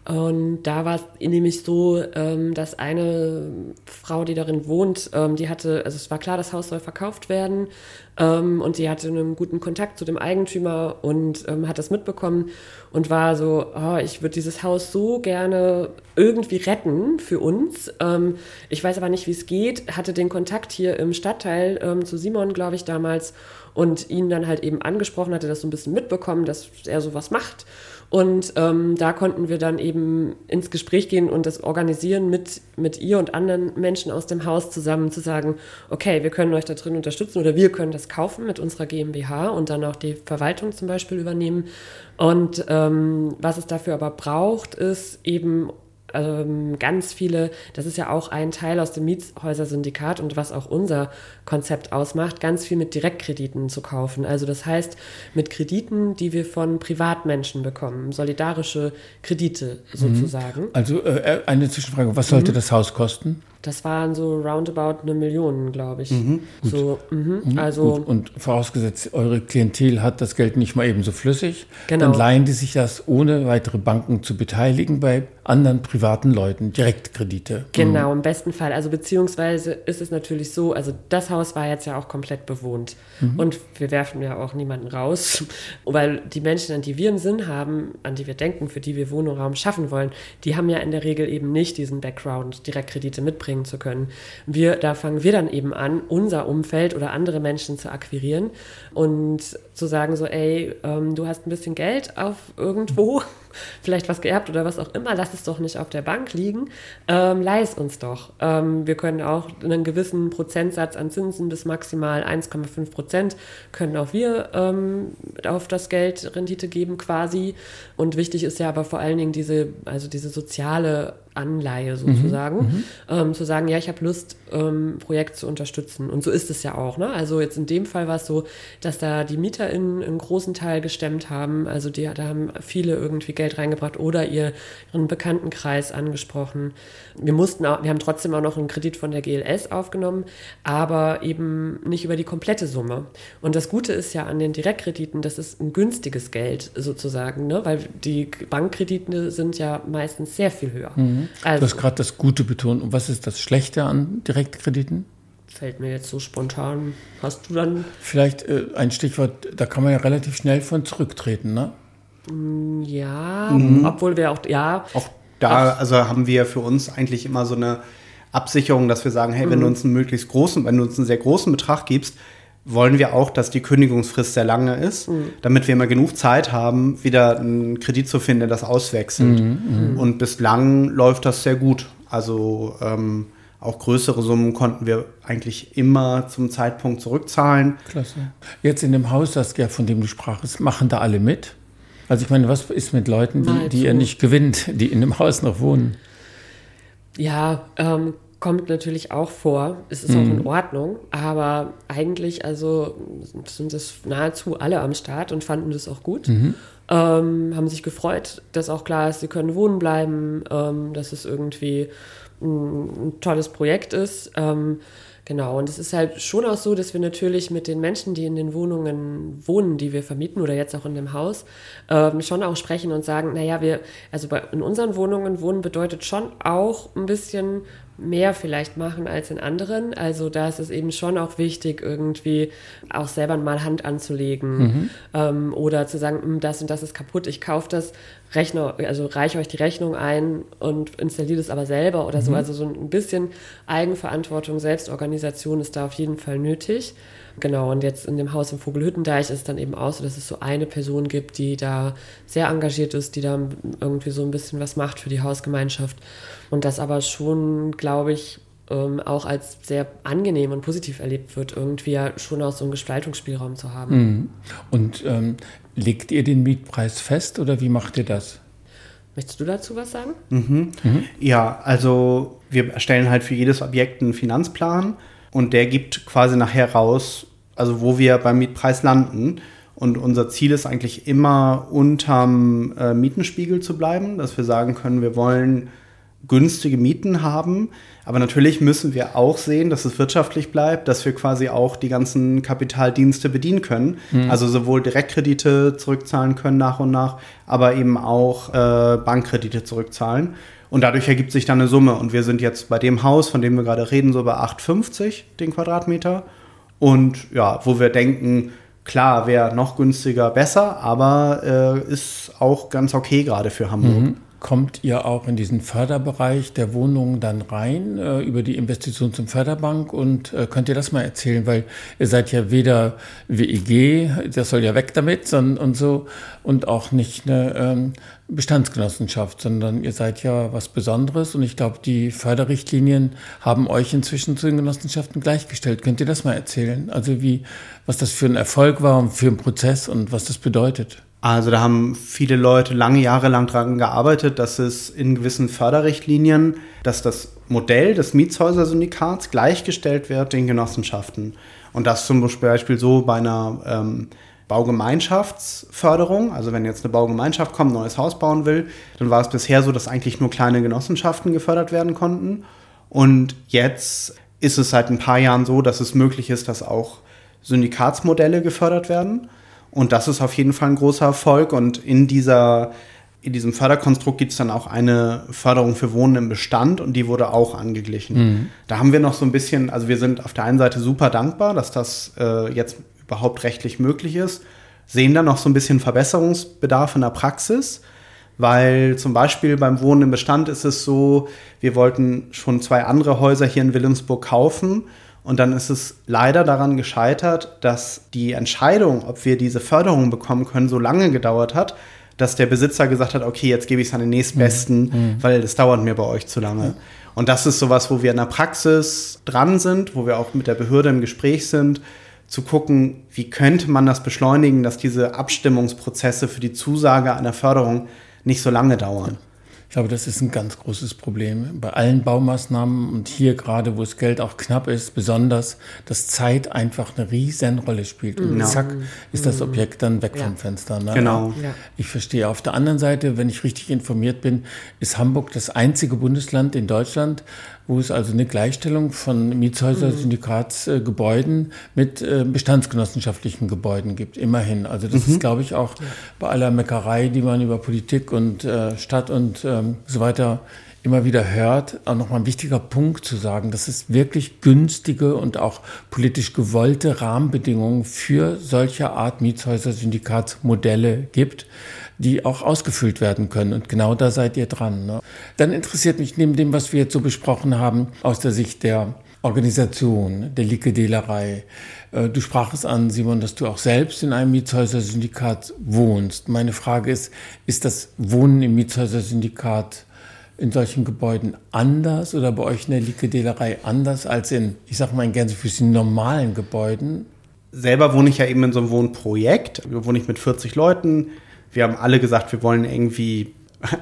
Und da war es nämlich so, ähm, dass eine Frau, die darin wohnt, ähm, die hatte, also es war klar, das Haus soll verkauft werden, ähm, und sie hatte einen guten Kontakt zu dem Eigentümer und ähm, hat das mitbekommen und war so, oh, ich würde dieses Haus so gerne irgendwie retten für uns. Ähm, ich weiß aber nicht, wie es geht, hatte den Kontakt hier im Stadtteil ähm, zu Simon, glaube ich, damals, und ihn dann halt eben angesprochen, hatte das so ein bisschen mitbekommen, dass er sowas macht. Und ähm, da konnten wir dann eben ins Gespräch gehen und das organisieren mit, mit ihr und anderen Menschen aus dem Haus zusammen, zu sagen, okay, wir können euch da drin unterstützen oder wir können das kaufen mit unserer GmbH und dann auch die Verwaltung zum Beispiel übernehmen. Und ähm, was es dafür aber braucht, ist eben ähm, ganz viele, das ist ja auch ein Teil aus dem Mietshäuser-Syndikat und was auch unser Konzept ausmacht, ganz viel mit Direktkrediten zu kaufen. Also das heißt, mit Krediten, die wir von Privatmenschen bekommen, solidarische Kredite sozusagen. Also äh, eine Zwischenfrage, was sollte Mhm. das Haus kosten? Das waren so roundabout eine Million, glaube ich. Mhm. So, mhm. Mhm, Also gut. Und vorausgesetzt, eure Klientel hat das Geld nicht mal eben so flüssig, Genau. dann leihen die sich das, ohne weitere Banken zu beteiligen, bei anderen privaten Leuten, Direktkredite. Genau, im besten Fall. Also beziehungsweise ist es natürlich so, also das Haus war jetzt ja auch komplett bewohnt. Mhm. Und wir werfen ja auch niemanden raus, weil die Menschen, an die wir einen Sinn haben, an die wir denken, für die wir Wohnraum schaffen wollen, die haben ja in der Regel eben nicht diesen Background, Direktkredite mitbringen bringen zu können. Wir, da fangen wir dann eben an, unser Umfeld oder andere Menschen zu akquirieren und zu sagen so, ey, ähm, du hast ein bisschen Geld auf irgendwo, vielleicht was geerbt oder was auch immer, lass es doch nicht auf der Bank liegen, ähm, leih es uns doch. Ähm, wir können auch einen gewissen Prozentsatz an Zinsen bis maximal eins Komma fünf Prozent können auch wir ähm, auf das Geld Rendite geben quasi. Und wichtig ist ja aber vor allen Dingen diese, also diese soziale Anleihe sozusagen, mhm, ähm, zu sagen, ja, ich habe Lust, ähm, Projekt zu unterstützen. Und so ist es ja auch. Ne? Also jetzt in dem Fall war es so, dass da die MieterInnen einen großen Teil gestemmt haben. Also die, da haben viele irgendwie Geld reingebracht oder ihr, ihren Bekanntenkreis angesprochen. Wir mussten auch, wir haben trotzdem auch noch einen Kredit von der G L S aufgenommen, aber eben nicht über die komplette Summe. Und das Gute ist ja an den Direktkrediten, das ist ein günstiges Geld sozusagen, ne? Weil die Bankkredite sind ja meistens sehr viel höher. Mhm. Also, du hast gerade das Gute betont. Und was ist das Schlechte an Direktkrediten? Fällt mir jetzt so spontan. Hast du dann... Vielleicht äh, ein Stichwort, da kann man ja relativ schnell von zurücktreten, ne? Ja, mhm, obwohl wir auch... ja. Auch da also haben wir für uns eigentlich immer so eine Absicherung, dass wir sagen, hey, mhm, wenn du uns einen möglichst großen, wenn du uns einen sehr großen Betrag gibst, wollen wir auch, dass die Kündigungsfrist sehr lange ist, mhm, damit wir immer genug Zeit haben, wieder einen Kredit zu finden, der das auswechselt. Mhm, und bislang läuft das sehr gut. Also ähm, auch größere Summen konnten wir eigentlich immer zum Zeitpunkt zurückzahlen. Klasse. Jetzt in dem Haus, das ja, von dem du sprachst, machen da alle mit? Also ich meine, was ist mit Leuten, die, die ihr nicht gewinnt, die in dem Haus noch wohnen? Ja, ähm, kommt natürlich auch vor. Es ist, mhm, auch in Ordnung. Aber eigentlich, also sind das nahezu alle am Start und fanden das auch gut. Mhm. Ähm, haben sich gefreut, dass auch klar ist, sie können wohnen bleiben, ähm, dass es irgendwie ein, ein tolles Projekt ist. Ähm, Genau, und es ist halt schon auch so, dass wir natürlich mit den Menschen, die in den Wohnungen wohnen, die wir vermieten oder jetzt auch in dem Haus, ähm, schon auch sprechen und sagen, naja, wir, also bei, in unseren Wohnungen wohnen bedeutet schon auch ein bisschen mehr vielleicht machen als in anderen. Also da ist es eben schon auch wichtig, irgendwie auch selber mal Hand anzulegen, mhm, ähm, oder zu sagen, das und das ist kaputt, ich kaufe das, rechne, also reiche euch die Rechnung ein und installiere das aber selber oder, mhm, so. Also so ein bisschen Eigenverantwortung, Selbstorganisation ist da auf jeden Fall nötig. Genau, und jetzt in dem Haus im Vogelhüttendeich ist es dann eben auch so, dass es so eine Person gibt, die da sehr engagiert ist, die da irgendwie so ein bisschen was macht für die Hausgemeinschaft und das aber schon, glaube ich, ähm, auch als sehr angenehm und positiv erlebt wird, irgendwie ja schon auch so einen Gestaltungsspielraum zu haben. Mhm. Und ähm, legt ihr den Mietpreis fest oder wie macht ihr das? Möchtest du dazu was sagen? Mhm. Mhm. Ja, also wir erstellen halt für jedes Objekt einen Finanzplan und der gibt quasi nachher raus, also wo wir beim Mietpreis landen. Und unser Ziel ist eigentlich immer unterm äh, Mietenspiegel zu bleiben, dass wir sagen können, wir wollen günstige Mieten haben. Aber natürlich müssen wir auch sehen, dass es wirtschaftlich bleibt, dass wir quasi auch die ganzen Kapitaldienste bedienen können. Mhm. Also sowohl Direktkredite zurückzahlen können nach und nach, aber eben auch äh, Bankkredite zurückzahlen. Und dadurch ergibt sich dann eine Summe. Und wir sind jetzt bei dem Haus, von dem wir gerade reden, so bei acht fünfzig den Quadratmeter. Und ja, wo wir denken, klar, wäre noch günstiger besser, aber äh, ist auch ganz okay gerade für Hamburg. Mhm. Kommt ihr auch in diesen Förderbereich der Wohnungen dann rein, äh, über die Investitions- und Förderbank? Und äh, könnt ihr das mal erzählen? Weil ihr seid ja weder W E G, das soll ja weg damit, sondern und so, und auch nicht eine ähm, Bestandsgenossenschaft, sondern ihr seid ja was Besonderes. Und ich glaube, die Förderrichtlinien haben euch inzwischen zu den Genossenschaften gleichgestellt. Könnt ihr das mal erzählen? Also wie, was das für ein Erfolg war und für einen Prozess und was das bedeutet? Also da haben viele Leute lange Jahre lang dran gearbeitet, dass es in gewissen Förderrichtlinien, dass das Modell des Mietshäuser-Syndikats gleichgestellt wird den Genossenschaften. Und das zum Beispiel so bei einer ähm, Baugemeinschaftsförderung, also wenn jetzt eine Baugemeinschaft kommt, ein neues Haus bauen will, dann war es bisher so, dass eigentlich nur kleine Genossenschaften gefördert werden konnten. Und jetzt ist es seit ein paar Jahren so, dass es möglich ist, dass auch Syndikatsmodelle gefördert werden. Und das ist auf jeden Fall ein großer Erfolg. Und in dieser, in diesem Förderkonstrukt gibt es dann auch eine Förderung für Wohnen im Bestand und die wurde auch angeglichen. Mhm. Da haben wir noch so ein bisschen, also wir sind auf der einen Seite super dankbar, dass das äh, jetzt überhaupt rechtlich möglich ist, sehen dann noch so ein bisschen Verbesserungsbedarf in der Praxis, weil zum Beispiel beim Wohnen im Bestand ist es so, wir wollten schon zwei andere Häuser hier in Wilhelmsburg kaufen und dann ist es leider daran gescheitert, dass die Entscheidung, ob wir diese Förderung bekommen können, so lange gedauert hat, dass der Besitzer gesagt hat, okay, jetzt gebe ich es an den nächstbesten, mhm. weil das dauert mir bei euch zu lange. Mhm. Und das ist sowas, wo wir in der Praxis dran sind, wo wir auch mit der Behörde im Gespräch sind, zu gucken, wie könnte man das beschleunigen, dass diese Abstimmungsprozesse für die Zusage einer Förderung nicht so lange dauern. Ich glaube, das ist ein ganz großes Problem bei allen Baumaßnahmen und hier gerade, wo das Geld auch knapp ist, besonders, dass Zeit einfach eine riesen Rolle spielt. Und ja. zack, ist das Objekt dann weg ja. vom Fenster. Ne? Genau. Ja. Ich verstehe. Auf der anderen Seite, wenn ich richtig informiert bin, ist Hamburg das einzige Bundesland in Deutschland, wo es also eine Gleichstellung von Mietshäuser-Syndikatsgebäuden mit äh, bestandsgenossenschaftlichen Gebäuden gibt. Immerhin. Also das mhm. ist, glaube ich, auch ja. bei aller Meckerei, die man über Politik und äh, Stadt und ähm, so weiter immer wieder hört, auch nochmal ein wichtiger Punkt zu sagen, dass es wirklich günstige und auch politisch gewollte Rahmenbedingungen für solche Art Mietshäuser-Syndikatsmodelle gibt, die auch ausgefüllt werden können. Und genau da seid ihr dran. Ne? Dann interessiert mich neben dem, was wir jetzt so besprochen haben, aus der Sicht der Organisation, der Likedehlerei. Du sprachst an, Simon, dass du auch selbst in einem Mietshäuser-Syndikat wohnst. Meine Frage ist, ist das Wohnen im Mietshäuser-Syndikat in solchen Gebäuden anders oder bei euch in der Likedehlerei anders als in, ich sag mal, in Gänsefüßchen normalen Gebäuden? Selber wohne ich ja eben in so einem Wohnprojekt. Wir wohne ich mit vierzig Leuten. Wir haben alle gesagt, wir wollen irgendwie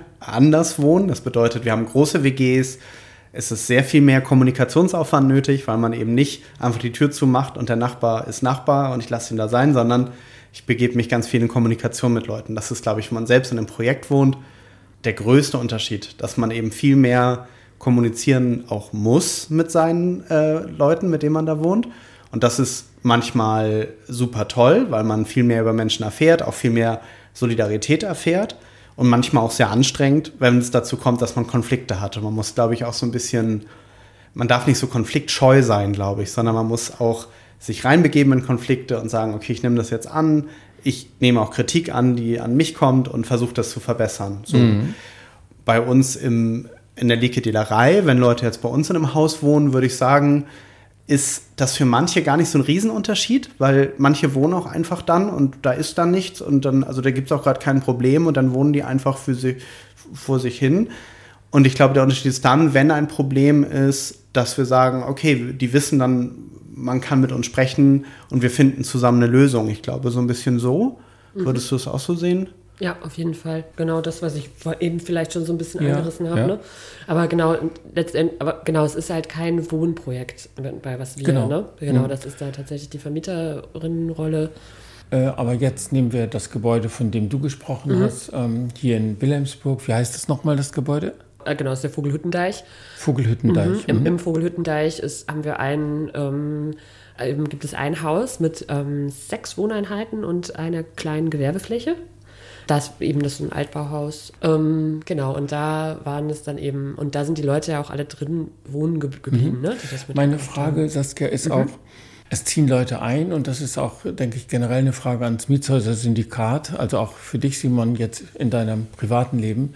anders wohnen. Das bedeutet, wir haben große W Gs. Es ist sehr viel mehr Kommunikationsaufwand nötig, weil man eben nicht einfach die Tür zumacht und der Nachbar ist Nachbar und ich lasse ihn da sein, sondern ich begebe mich ganz viel in Kommunikation mit Leuten. Das ist, glaube ich, wenn man selbst in einem Projekt wohnt, der größte Unterschied, dass man eben viel mehr kommunizieren auch muss mit seinen äh, Leuten, mit denen man da wohnt. Und das ist manchmal super toll, weil man viel mehr über Menschen erfährt, auch viel mehr Solidarität erfährt und manchmal auch sehr anstrengend, wenn es dazu kommt, dass man Konflikte hat. Und man muss, glaube ich, auch so ein bisschen, man darf nicht so konfliktscheu sein, glaube ich, sondern man muss auch sich reinbegeben in Konflikte und sagen, okay, ich nehme das jetzt an, ich nehme auch Kritik an, die an mich kommt und versuche das zu verbessern. So. Mhm. Bei uns im, in der Likedehlerei, wenn Leute jetzt bei uns in einem Haus wohnen, würde ich sagen, ist das für manche gar nicht so ein Riesenunterschied, weil manche wohnen auch einfach dann und da ist dann nichts und dann, also da gibt es auch gerade kein Problem und dann wohnen die einfach für sich, vor sich hin. Und ich glaube, der Unterschied ist dann, wenn ein Problem ist, dass wir sagen, okay, die wissen dann, man kann mit uns sprechen und wir finden zusammen eine Lösung. Ich glaube, so ein bisschen so. Mhm. Würdest du es auch so sehen? Ja, auf jeden Fall. Genau das, was ich eben vielleicht schon so ein bisschen ja, angerissen habe. Ja. Ne? Aber genau, letztendlich, aber genau, es ist halt kein Wohnprojekt, bei was wir, genau. ne? Genau, mhm. das ist da tatsächlich die Vermieterinnenrolle. Äh, aber jetzt nehmen wir das Gebäude, von dem du gesprochen mhm. hast, ähm, hier in Wilhelmsburg. Wie heißt das nochmal, das Gebäude? Äh, genau, das ist der Vogelhüttendeich. Vogelhüttendeich. Mhm. Im, Im Vogelhüttendeich ist, haben wir ein, ähm, gibt es ein Haus mit ähm, sechs Wohneinheiten und einer kleinen Gewerbefläche. Das eben, das ist ein Altbauhaus. Ähm, genau, und da waren es dann eben, und da sind die Leute ja auch alle drin wohnen ge- geblieben. Mhm. Ne, die das mit Meine Frage, Saskia, ist mhm. auch, es ziehen Leute ein und das ist auch, denke ich, generell eine Frage ans Mietshäuser-Syndikat, also auch für dich, Simon, jetzt in deinem privaten Leben.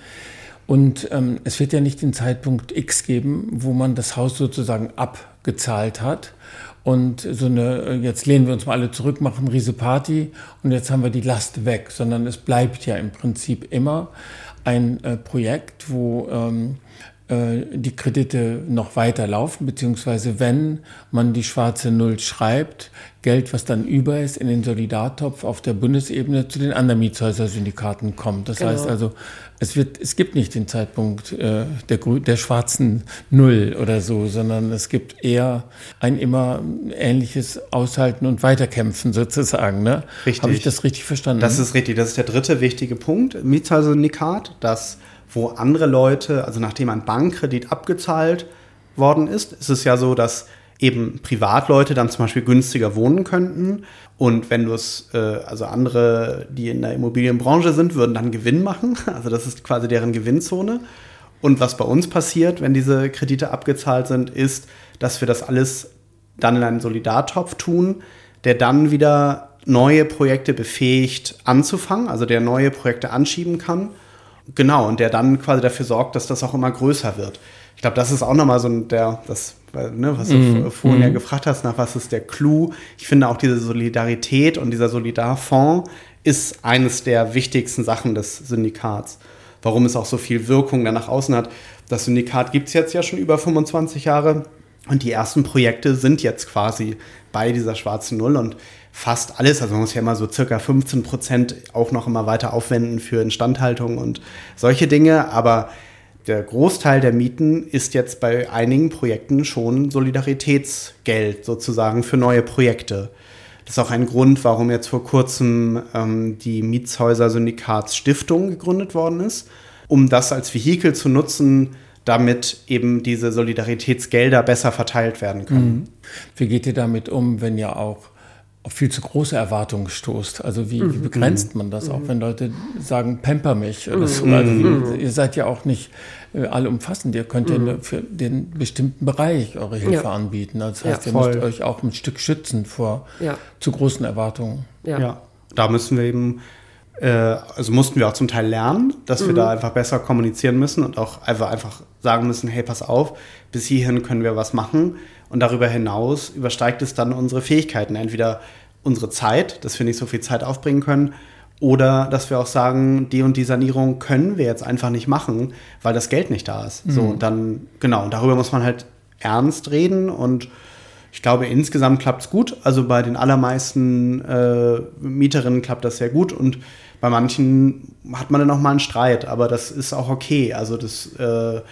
Und ähm, es wird ja nicht den Zeitpunkt X geben, wo man das Haus sozusagen abgezahlt hat. Und so eine, jetzt lehnen wir uns mal alle zurück, machen eine riese Party und jetzt haben wir die Last weg, sondern es bleibt ja im Prinzip immer ein äh, Projekt, wo ähm, äh, die Kredite noch weiter laufen, beziehungsweise wenn man die schwarze Null schreibt, Geld, was dann über ist, in den Solidartopf auf der Bundesebene zu den anderen Mietshäuser-Syndikaten kommt. Das genau. heißt also, es wird, es gibt nicht den Zeitpunkt äh, der, der schwarzen Null oder so, sondern es gibt eher ein immer ähnliches Aushalten und Weiterkämpfen sozusagen. Ne? Richtig. Habe ich das richtig verstanden? Das ist richtig. Das ist der dritte wichtige Punkt. Mietshäuser-Syndikat, dass wo andere Leute, also nachdem ein Bankkredit abgezahlt worden ist, ist es ja so, dass eben Privatleute dann zum Beispiel günstiger wohnen könnten. Und wenn du es, äh, also andere, die in der Immobilienbranche sind, würden dann Gewinn machen. Also das ist quasi deren Gewinnzone. Und was bei uns passiert, wenn diese Kredite abgezahlt sind, ist, dass wir das alles dann in einen Solidartopf tun, der dann wieder neue Projekte befähigt anzufangen, also der neue Projekte anschieben kann. Genau, und der dann quasi dafür sorgt, dass das auch immer größer wird. Ich glaube, das ist auch nochmal so ein, der, das, ne, was du Mm, vorhin mm. ja gefragt hast, nach was ist der Clou. Ich finde auch diese Solidarität und dieser Solidarfonds ist eines der wichtigsten Sachen des Syndikats. Warum es auch so viel Wirkung dann nach außen hat. Das Syndikat gibt es jetzt ja schon über fünfundzwanzig Jahre und die ersten Projekte sind jetzt quasi bei dieser schwarzen Null und fast alles, also man muss ja immer so circa fünfzehn Prozent auch noch immer weiter aufwenden für Instandhaltung und solche Dinge, aber der Großteil der Mieten ist jetzt bei einigen Projekten schon Solidaritätsgeld sozusagen für neue Projekte. Das ist auch ein Grund, warum jetzt vor kurzem ähm, die Mietshäuser-Syndikatsstiftung gegründet worden ist, um das als Vehikel zu nutzen, damit eben diese Solidaritätsgelder besser verteilt werden können. Mhm. Wie geht ihr damit um, wenn ihr auch auf viel zu große Erwartungen stoßt? Also wie, wie begrenzt man das auch, wenn Leute sagen, pamper mich oder so? Also wie, ihr seid ja auch nicht äh, allumfassend. Ihr könnt ja nur für den bestimmten Bereich eure Hilfe Ja. anbieten. Das heißt, Ja, ihr müsst voll. euch auch ein Stück schützen vor Ja. zu großen Erwartungen. Ja. Ja, da müssen wir eben, äh, also mussten wir auch zum Teil lernen, dass wir da einfach besser kommunizieren müssen und auch einfach, einfach sagen müssen, hey, pass auf, bis hierhin können wir was machen und darüber hinaus übersteigt es dann unsere Fähigkeiten, entweder unsere Zeit, dass wir nicht so viel Zeit aufbringen können, oder dass wir auch sagen, die und die Sanierung können wir jetzt einfach nicht machen, weil das Geld nicht da ist. So, und dann, genau, und darüber muss man halt ernst reden und ich glaube, insgesamt klappt es gut. Also bei den allermeisten äh, Mieterinnen klappt das sehr gut und bei manchen hat man dann auch mal einen Streit, aber das ist auch okay. Also das äh,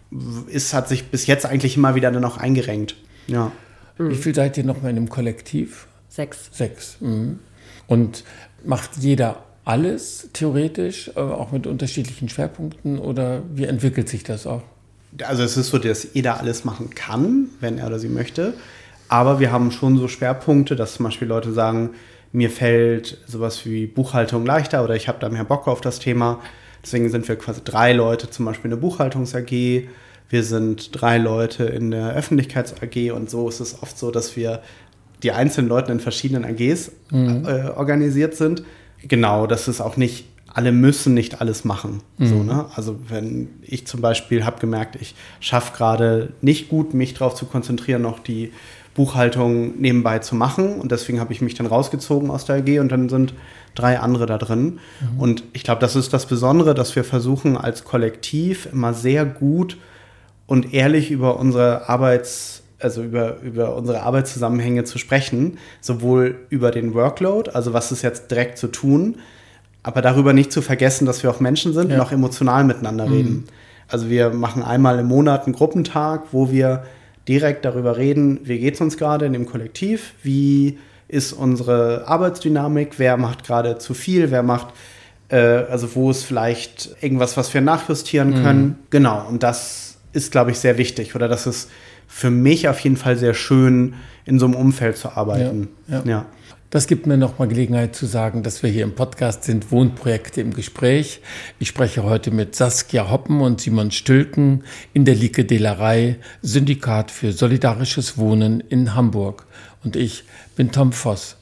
ist, hat sich bis jetzt eigentlich immer wieder dann auch eingerenkt. Ja. Wie viel seid ihr noch mal in einem Kollektiv? Sechs. Sechs. Mhm. Und macht jeder alles theoretisch, äh, auch mit unterschiedlichen Schwerpunkten oder wie entwickelt sich das auch? Also es ist so, dass jeder alles machen kann, wenn er oder sie möchte. Aber wir haben schon so Schwerpunkte, dass zum Beispiel Leute sagen, mir fällt sowas wie Buchhaltung leichter oder ich habe da mehr Bock auf das Thema. Deswegen sind wir quasi drei Leute, zum Beispiel in der Buchhaltungs-A G. Wir sind drei Leute in der Öffentlichkeits-A G und so ist es oft so, dass wir die einzelnen Leute in verschiedenen A Gs mhm. äh, organisiert sind. Genau, das ist auch nicht, alle müssen nicht alles machen. Mhm. So, ne? Also wenn ich zum Beispiel habe gemerkt, ich schaffe gerade nicht gut, mich darauf zu konzentrieren, noch die Buchhaltung nebenbei zu machen. Und deswegen habe ich mich dann rausgezogen aus der A G und dann sind drei andere da drin. Mhm. Und ich glaube, das ist das Besondere, dass wir versuchen, als Kollektiv immer sehr gut und ehrlich über unsere Arbeits, also über, über unsere Arbeitszusammenhänge zu sprechen. Sowohl über den Workload, also was ist jetzt direkt zu tun, aber darüber nicht zu vergessen, dass wir auch Menschen sind ja. und auch emotional miteinander mhm. reden. Also wir machen einmal im Monat einen Gruppentag, wo wir direkt darüber reden, wie geht es uns gerade in dem Kollektiv, wie ist unsere Arbeitsdynamik, wer macht gerade zu viel, wer macht, äh, also wo ist vielleicht irgendwas, was wir nachjustieren können. Mhm. Genau, und das ist, glaube ich, sehr wichtig. Oder das ist für mich auf jeden Fall sehr schön, in so einem Umfeld zu arbeiten. Ja, ja. ja. Das gibt mir nochmal Gelegenheit zu sagen, dass wir hier im Podcast sind, Wohnprojekte im Gespräch. Ich spreche heute mit Saskia Hoppen und Simon Stülken in der Lieke-Dehlerei, Syndikat für solidarisches Wohnen in Hamburg. Und ich bin Tom Voss.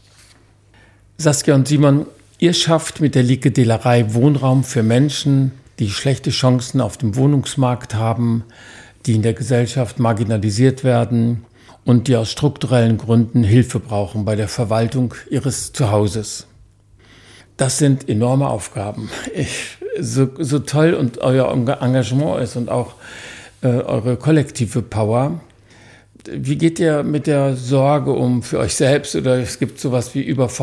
Saskia und Simon, ihr schafft mit der Lieke-Dehlerei Wohnraum für Menschen, die schlechte Chancen auf dem Wohnungsmarkt haben, die in der Gesellschaft marginalisiert werden und die aus strukturellen Gründen Hilfe brauchen bei der Verwaltung ihres Zuhauses. Das sind enorme Aufgaben. Ich, so, so toll und euer Engagement ist und auch äh, eure kollektive Power. Wie geht ihr mit der Sorge um für euch selbst? Oder es gibt sowas wie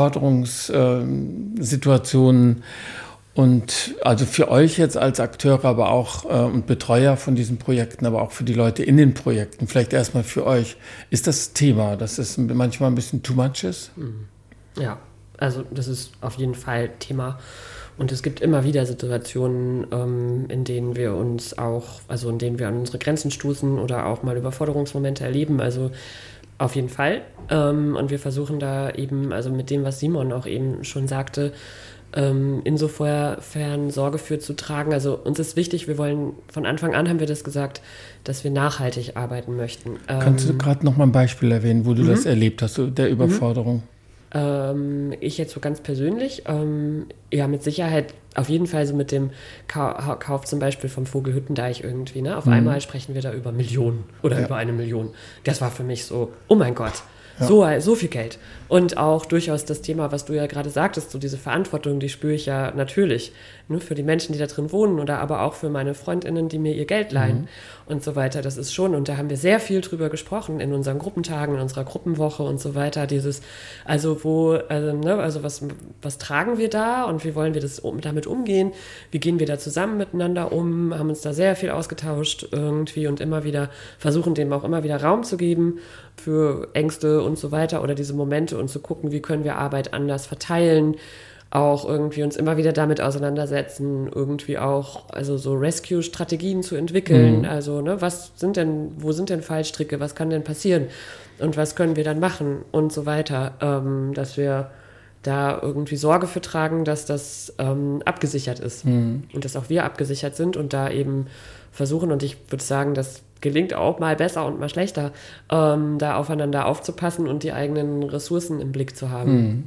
Überforderungssituationen. Äh, Und also für euch jetzt als Akteure, aber auch äh, und Betreuer von diesen Projekten, aber auch für die Leute in den Projekten, vielleicht erstmal für euch, ist das Thema, dass es manchmal ein bisschen too much ist? Ja, also das ist auf jeden Fall Thema. Und es gibt immer wieder Situationen, ähm, in denen wir uns auch, also in denen wir an unsere Grenzen stoßen oder auch mal Überforderungsmomente erleben. Also auf jeden Fall. Ähm, und wir versuchen da eben, also mit dem, was Simon auch eben schon sagte, insofern Sorge für zu tragen. Also uns ist wichtig, wir wollen, von Anfang an haben wir das gesagt, dass wir nachhaltig arbeiten möchten. Kannst du gerade noch mal ein Beispiel erwähnen, wo du mhm. das erlebt hast, der Überforderung? Ähm, ich jetzt so ganz persönlich, ähm, ja, mit Sicherheit auf jeden Fall so mit dem Ka- Kauf zum Beispiel vom Vogelhüttendeich irgendwie, ne? Auf mhm. einmal sprechen wir da über Millionen oder ja. über eine Million. Das war für mich so, oh mein Gott. Ja. So, so viel Geld. Und auch durchaus das Thema, was du ja gerade sagtest, so diese Verantwortung, die spüre ich ja natürlich, ne, für die Menschen, die da drin wohnen oder aber auch für meine FreundInnen, die mir ihr Geld leihen mhm. und so weiter. Das ist schon, und da haben wir sehr viel drüber gesprochen in unseren Gruppentagen, in unserer Gruppenwoche und so weiter. Dieses, also wo, also, ne, also was, was tragen wir da und wie wollen wir das um, damit umgehen? Wie gehen wir da zusammen miteinander um? Haben uns da sehr viel ausgetauscht irgendwie und immer wieder versuchen, dem auch immer wieder Raum zu geben für Ängste und so weiter oder diese Momente und zu gucken, wie können wir Arbeit anders verteilen, auch irgendwie uns immer wieder damit auseinandersetzen, irgendwie auch also so Rescue-Strategien zu entwickeln, mhm. also ne, was sind denn, wo sind denn Fallstricke, was kann denn passieren und was können wir dann machen und so weiter, ähm, dass wir da irgendwie Sorge für tragen, dass das ähm, abgesichert ist mhm. und dass auch wir abgesichert sind und da eben versuchen, und ich würde sagen, das gelingt auch mal besser und mal schlechter, ähm, da aufeinander aufzupassen und die eigenen Ressourcen im Blick zu haben.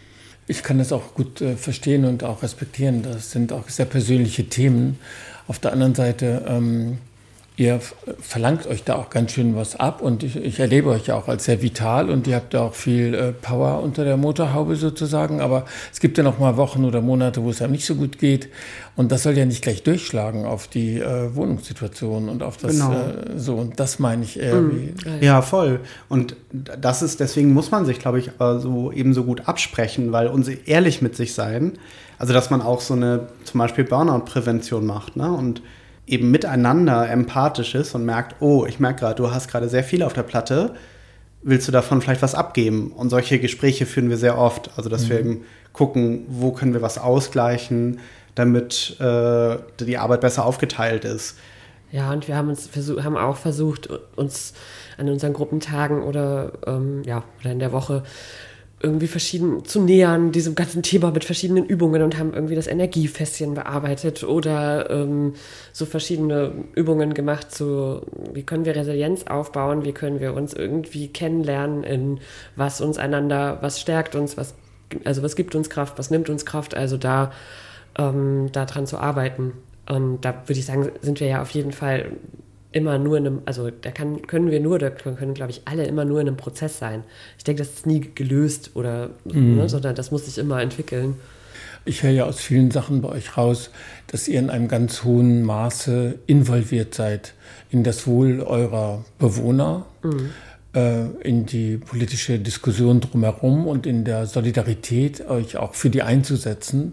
Ich kann das auch gut äh, verstehen und auch respektieren. Das sind auch sehr persönliche Themen. Auf der anderen Seite, ähm, ihr f- verlangt euch da auch ganz schön was ab und ich, ich erlebe euch ja auch als sehr vital und ihr habt ja auch viel äh, Power unter der Motorhaube sozusagen, aber es gibt ja noch mal Wochen oder Monate, wo es einem nicht so gut geht und das soll ja nicht gleich durchschlagen auf die äh, Wohnungssituation und auf das genau. äh, so und das meine ich eher mhm. wie... Ja, voll. Und das ist, deswegen muss man sich, glaube ich, so eben so gut absprechen, weil und ehrlich mit sich sein, also dass man auch so eine zum Beispiel Burnout-Prävention macht, ne, und eben miteinander empathisch ist und merkt, oh, ich merke gerade, du hast gerade sehr viel auf der Platte, willst du davon vielleicht was abgeben? Und solche Gespräche führen wir sehr oft, also dass mhm. wir eben gucken, wo können wir was ausgleichen, damit äh, die Arbeit besser aufgeteilt ist. Ja, und wir haben uns versuch, haben auch versucht, uns an unseren Gruppentagen oder, ähm, ja, oder in der Woche irgendwie verschieden zu nähern, diesem ganzen Thema mit verschiedenen Übungen und haben irgendwie das Energiefässchen bearbeitet oder ähm, so verschiedene Übungen gemacht zu, wie können wir Resilienz aufbauen, wie können wir uns irgendwie kennenlernen in was uns einander, was stärkt uns, was, also was gibt uns Kraft, was nimmt uns Kraft, also da, ähm, da dran zu arbeiten. Und da würde ich sagen, sind wir ja auf jeden Fall immer nur in einem, also da kann, können wir nur, da können, glaube ich, alle immer nur in einem Prozess sein. Ich denke, das ist nie gelöst oder, mhm. ne, sondern das muss sich immer entwickeln. Ich höre ja aus vielen Sachen bei euch raus, dass ihr in einem ganz hohen Maße involviert seid in das Wohl eurer Bewohner, mhm. äh, in die politische Diskussion drumherum und in der Solidarität, euch auch für die einzusetzen.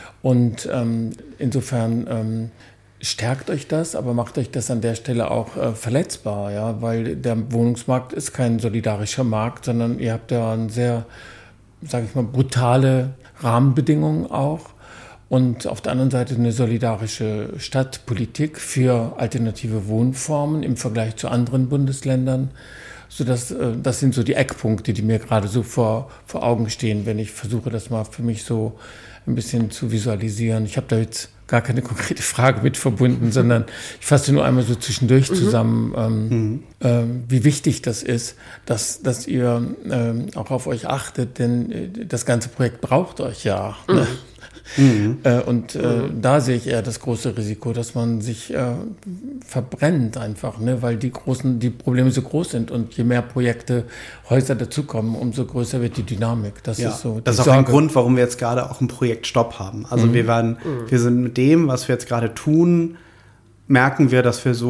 Und ähm, insofern ähm, stärkt euch das, aber macht euch das an der Stelle auch äh, verletzbar, ja, weil der Wohnungsmarkt ist kein solidarischer Markt, sondern ihr habt ja eine sehr, sage ich mal, brutale Rahmenbedingungen auch und auf der anderen Seite eine solidarische Stadtpolitik für alternative Wohnformen im Vergleich zu anderen Bundesländern, sodass äh, das sind so die Eckpunkte, die mir gerade so vor, vor Augen stehen, wenn ich versuche, das mal für mich so ein bisschen zu visualisieren. Ich habe da jetzt gar keine konkrete Frage mit verbunden, sondern ich fasse nur einmal so zwischendurch mhm. zusammen, ähm, mhm. ähm, wie wichtig das ist, dass, dass ihr ähm, auch auf euch achtet, denn äh, das ganze Projekt braucht euch ja. Mhm. Ne? Mhm. Äh, und äh, mhm. da sehe ich eher das große Risiko, dass man sich äh, verbrennt einfach, ne? Weil die großen, die Probleme so groß sind und je mehr Projekte, Häuser dazukommen, umso größer wird die Dynamik. Das ja, ist so. Das ist auch Sorge. Ein Grund, warum wir jetzt gerade auch einen Projektstopp haben. Also mhm. wir werden, mhm. wir sind mit dem, was wir jetzt gerade tun, merken wir, dass wir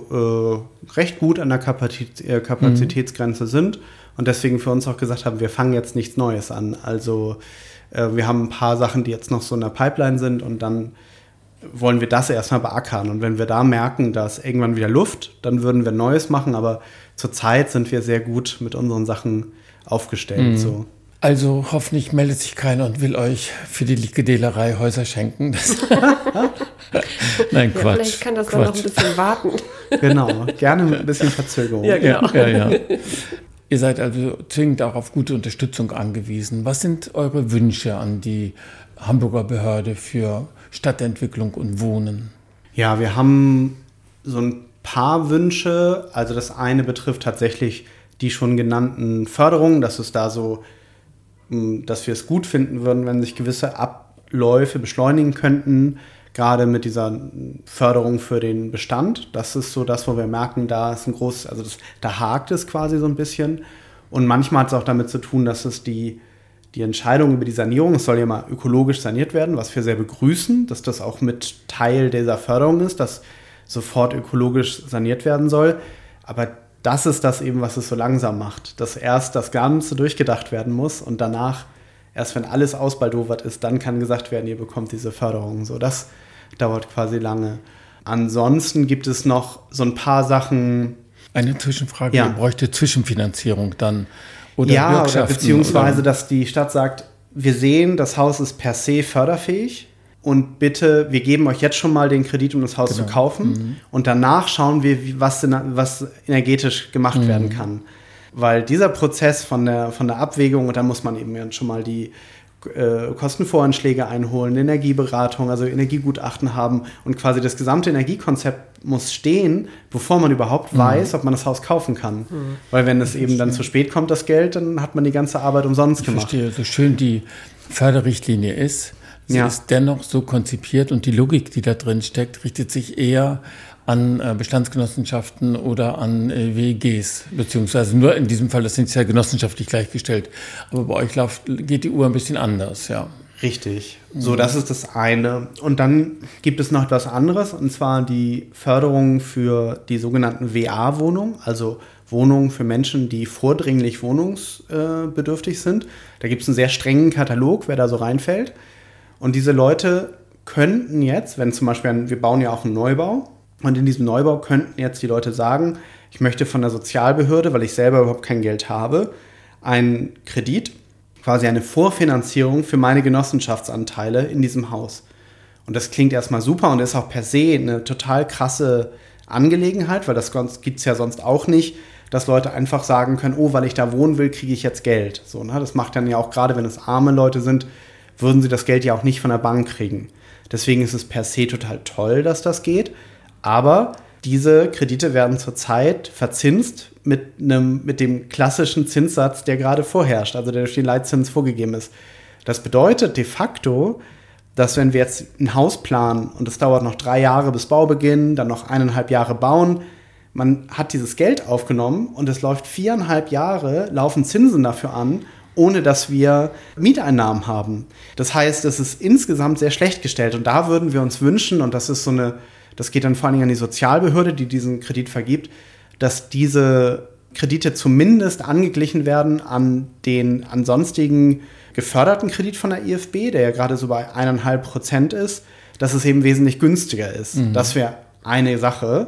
so äh, recht gut an der Kapazität, äh, Kapazitätsgrenze mhm. sind und deswegen für uns auch gesagt haben, wir fangen jetzt nichts Neues an. Also wir haben ein paar Sachen, die jetzt noch so in der Pipeline sind und dann wollen wir das erstmal beackern. Und wenn wir da merken, dass irgendwann wieder Luft, dann würden wir Neues machen. Aber zurzeit sind wir sehr gut mit unseren Sachen aufgestellt. Mhm. So. Also hoffentlich meldet sich keiner und will euch für die Liquedelerei Häuser schenken. Das Nein, ja, Quatsch. Vielleicht kann das Quatsch. dann noch ein bisschen warten. Genau, gerne mit ein bisschen Verzögerung. Ja, genau. Ja, ja, ja. Ihr seid also zwingend auch auf gute Unterstützung angewiesen. Was sind eure Wünsche an die Hamburger Behörde für Stadtentwicklung und Wohnen? Ja, wir haben so ein paar Wünsche. Also das eine betrifft tatsächlich die schon genannten Förderungen, dass es da so dass wir es gut finden würden, wenn sich gewisse Abläufe beschleunigen könnten, gerade mit dieser Förderung für den Bestand. Das ist so das, wo wir merken, da ist ein großes, also das, da hakt es quasi so ein bisschen. Und manchmal hat es auch damit zu tun, dass es die, die Entscheidung über die Sanierung, es soll ja mal ökologisch saniert werden, was wir sehr begrüßen, dass das auch mit Teil dieser Förderung ist, dass sofort ökologisch saniert werden soll. Aber das ist das eben, was es so langsam macht, dass erst das Ganze durchgedacht werden muss und danach, erst wenn alles ausbaldowert ist, dann kann gesagt werden, ihr bekommt diese Förderung. So, das dauert quasi lange. Ansonsten gibt es noch so ein paar Sachen. Eine Zwischenfrage, Ja. ihr bräuchte Zwischenfinanzierung dann oder Ja, oder Bürgschaften beziehungsweise, oder? dass die Stadt sagt, wir sehen, das Haus ist per se förderfähig und bitte, wir geben euch jetzt schon mal den Kredit, um das Haus Genau. zu kaufen Mhm. und danach schauen wir, wie, was, was energetisch gemacht Mhm. werden kann. Weil dieser Prozess von der, von der Abwägung, und dann muss man eben schon mal die äh, Kostenvoranschläge einholen, Energieberatung, also Energiegutachten haben und quasi das gesamte Energiekonzept muss stehen, bevor man überhaupt Mhm. weiß, ob man das Haus kaufen kann. Weil wenn es eben dann zu spät kommt, das Geld, dann hat man die ganze Arbeit umsonst Ich gemacht. verstehe, so schön die Förderrichtlinie ist, sie Ja. ist dennoch so konzipiert und die Logik, die da drin steckt, richtet sich eher an äh, Bestandsgenossenschaften oder an äh, W Gs, beziehungsweise nur in diesem Fall, das sind ja genossenschaftlich gleichgestellt. Aber bei euch läuft, geht die Uhr ein bisschen anders, ja. Richtig. So, das ist das eine. Und dann gibt es noch etwas anderes, und zwar die Förderung für die sogenannten W A-Wohnungen, also Wohnungen für Menschen, die vordringlich wohnungsbedürftig sind. Da gibt es einen sehr strengen Katalog, wer da so reinfällt. Und diese Leute könnten jetzt, wenn zum Beispiel, ein, wir bauen ja auch einen Neubau, und in diesem Neubau könnten jetzt die Leute sagen, ich möchte von der Sozialbehörde, weil ich selber überhaupt kein Geld habe, einen Kredit, quasi eine Vorfinanzierung für meine Genossenschaftsanteile in diesem Haus. Und das klingt erstmal super und ist auch per se eine total krasse Angelegenheit, weil das gibt es ja sonst auch nicht, dass Leute einfach sagen können, oh, weil ich da wohnen will, kriege ich jetzt Geld. So, ne? Das macht dann ja auch, gerade wenn es arme Leute sind, würden sie das Geld ja auch nicht von der Bank kriegen. Deswegen ist es per se total toll, dass das geht. Aber diese Kredite werden zurzeit verzinst mit, einem, mit dem klassischen Zinssatz, der gerade vorherrscht, also der durch den Leitzins vorgegeben ist. Das bedeutet de facto, dass wenn wir jetzt ein Haus planen und es dauert noch drei Jahre bis Baubeginn, dann noch eineinhalb Jahre bauen, man hat dieses Geld aufgenommen und es läuft viereinhalb Jahre, laufen Zinsen dafür an, ohne dass wir Mieteinnahmen haben. Das heißt, es ist insgesamt sehr schlecht gestellt und da würden wir uns wünschen, und das ist so eine, das geht dann vor allen Dingen an die Sozialbehörde, die diesen Kredit vergibt, dass diese Kredite zumindest angeglichen werden an den ansonstigen geförderten Kredit von der I F B, der ja gerade so bei eineinhalb Prozent ist, dass es eben wesentlich günstiger ist. Mhm. Das wäre eine Sache.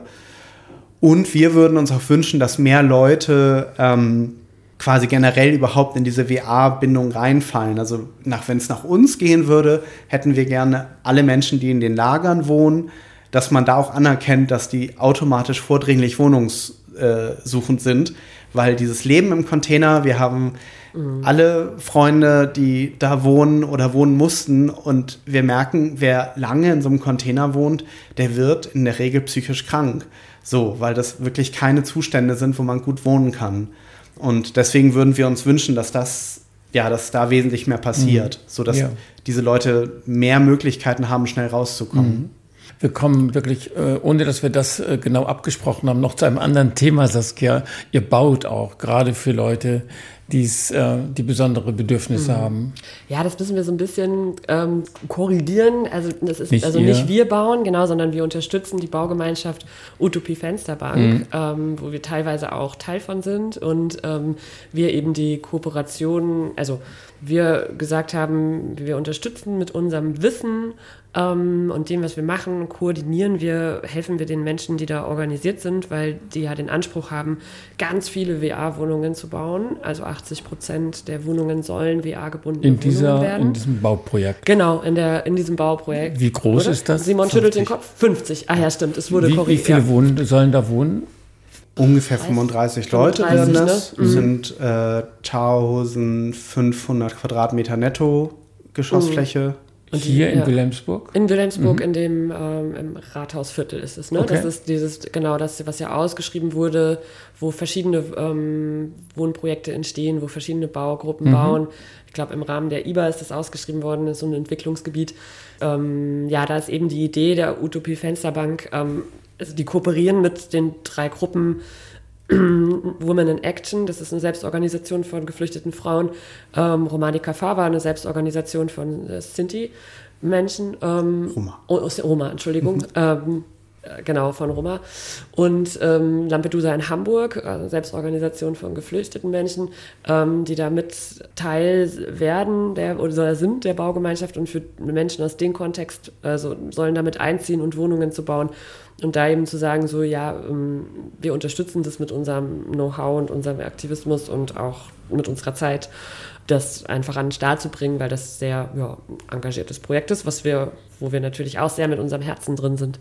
Und wir würden uns auch wünschen, dass mehr Leute ähm, quasi generell überhaupt in diese W A-Bindung reinfallen. Also wenn es nach uns gehen würde, hätten wir gerne alle Menschen, die in den Lagern wohnen, dass man da auch anerkennt, dass die automatisch vordringlich wohnungssuchend sind, weil dieses Leben im Container, wir haben mhm. alle Freunde, die da wohnen oder wohnen mussten, und wir merken, wer lange in so einem Container wohnt, der wird in der Regel psychisch krank. So, weil das wirklich keine Zustände sind, wo man gut wohnen kann. Und deswegen würden wir uns wünschen, dass das, ja, dass da wesentlich mehr passiert, mhm. sodass ja. diese Leute mehr Möglichkeiten haben, schnell rauszukommen. Mhm. Wir kommen wirklich, ohne dass wir das genau abgesprochen haben, noch zu einem anderen Thema, Saskia. Ihr baut auch, gerade für Leute, die's, die besondere Bedürfnisse mhm. haben. Ja, das müssen wir so ein bisschen ähm, korrigieren. Also das ist nicht also ihr. nicht wir bauen, genau, sondern wir unterstützen die Baugemeinschaft Utopie Fensterbank, mhm. ähm, wo wir teilweise auch Teil von sind, und ähm, wir eben die Kooperation, also wir gesagt haben, wir unterstützen mit unserem Wissen ähm, und dem, was wir machen, koordinieren wir, helfen wir den Menschen, die da organisiert sind, weil die ja den Anspruch haben, ganz viele W A-Wohnungen zu bauen. Also achtzig Prozent der Wohnungen sollen W A-gebundene in dieser, Wohnungen werden. In diesem Bauprojekt. Genau, in, der, in diesem Bauprojekt. Wie groß Oder? ist das? Simon schüttelt den Kopf. fünfzig. Ah ja, stimmt, es wurde wie, korrigiert. Wie viele ja. wohnen, sollen da wohnen? Ungefähr fünfunddreißig Leute werden das. Ne? Mhm. Sind äh, eintausendfünfhundert Quadratmeter netto Geschossfläche. Und Hier die, in ja. Wilhelmsburg? In Wilhelmsburg, Mhm. in dem ähm, im Rathausviertel ist es. Ne? Okay. Das ist dieses, genau das, was ja ausgeschrieben wurde, wo verschiedene ähm, Wohnprojekte entstehen, wo verschiedene Baugruppen Mhm. bauen. Ich glaube, im Rahmen der I B A ist das ausgeschrieben worden, ist so ein Entwicklungsgebiet. Ähm, ja, da ist eben die Idee der Utopie Fensterbank, ähm, also die kooperieren mit den drei Gruppen Women in Action, das ist eine Selbstorganisation von geflüchteten Frauen, ähm, Romanica Fava, eine Selbstorganisation von äh, Sinti-Menschen, ähm, Roma. Oh, Roma, Entschuldigung, ähm, äh, genau, von Roma, und ähm, Lampedusa in Hamburg, eine Selbstorganisation von geflüchteten Menschen, ähm, die da mit Teil werden der, oder sind der Baugemeinschaft und für Menschen aus dem Kontext, also sollen damit einziehen und Wohnungen zu bauen. Und da eben zu sagen, so, ja, wir unterstützen das mit unserem Know-how und unserem Aktivismus und auch mit unserer Zeit, das einfach an den Start zu bringen, weil das sehr ja, engagiertes Projekt ist, was wir, wo wir natürlich auch sehr mit unserem Herzen drin sind.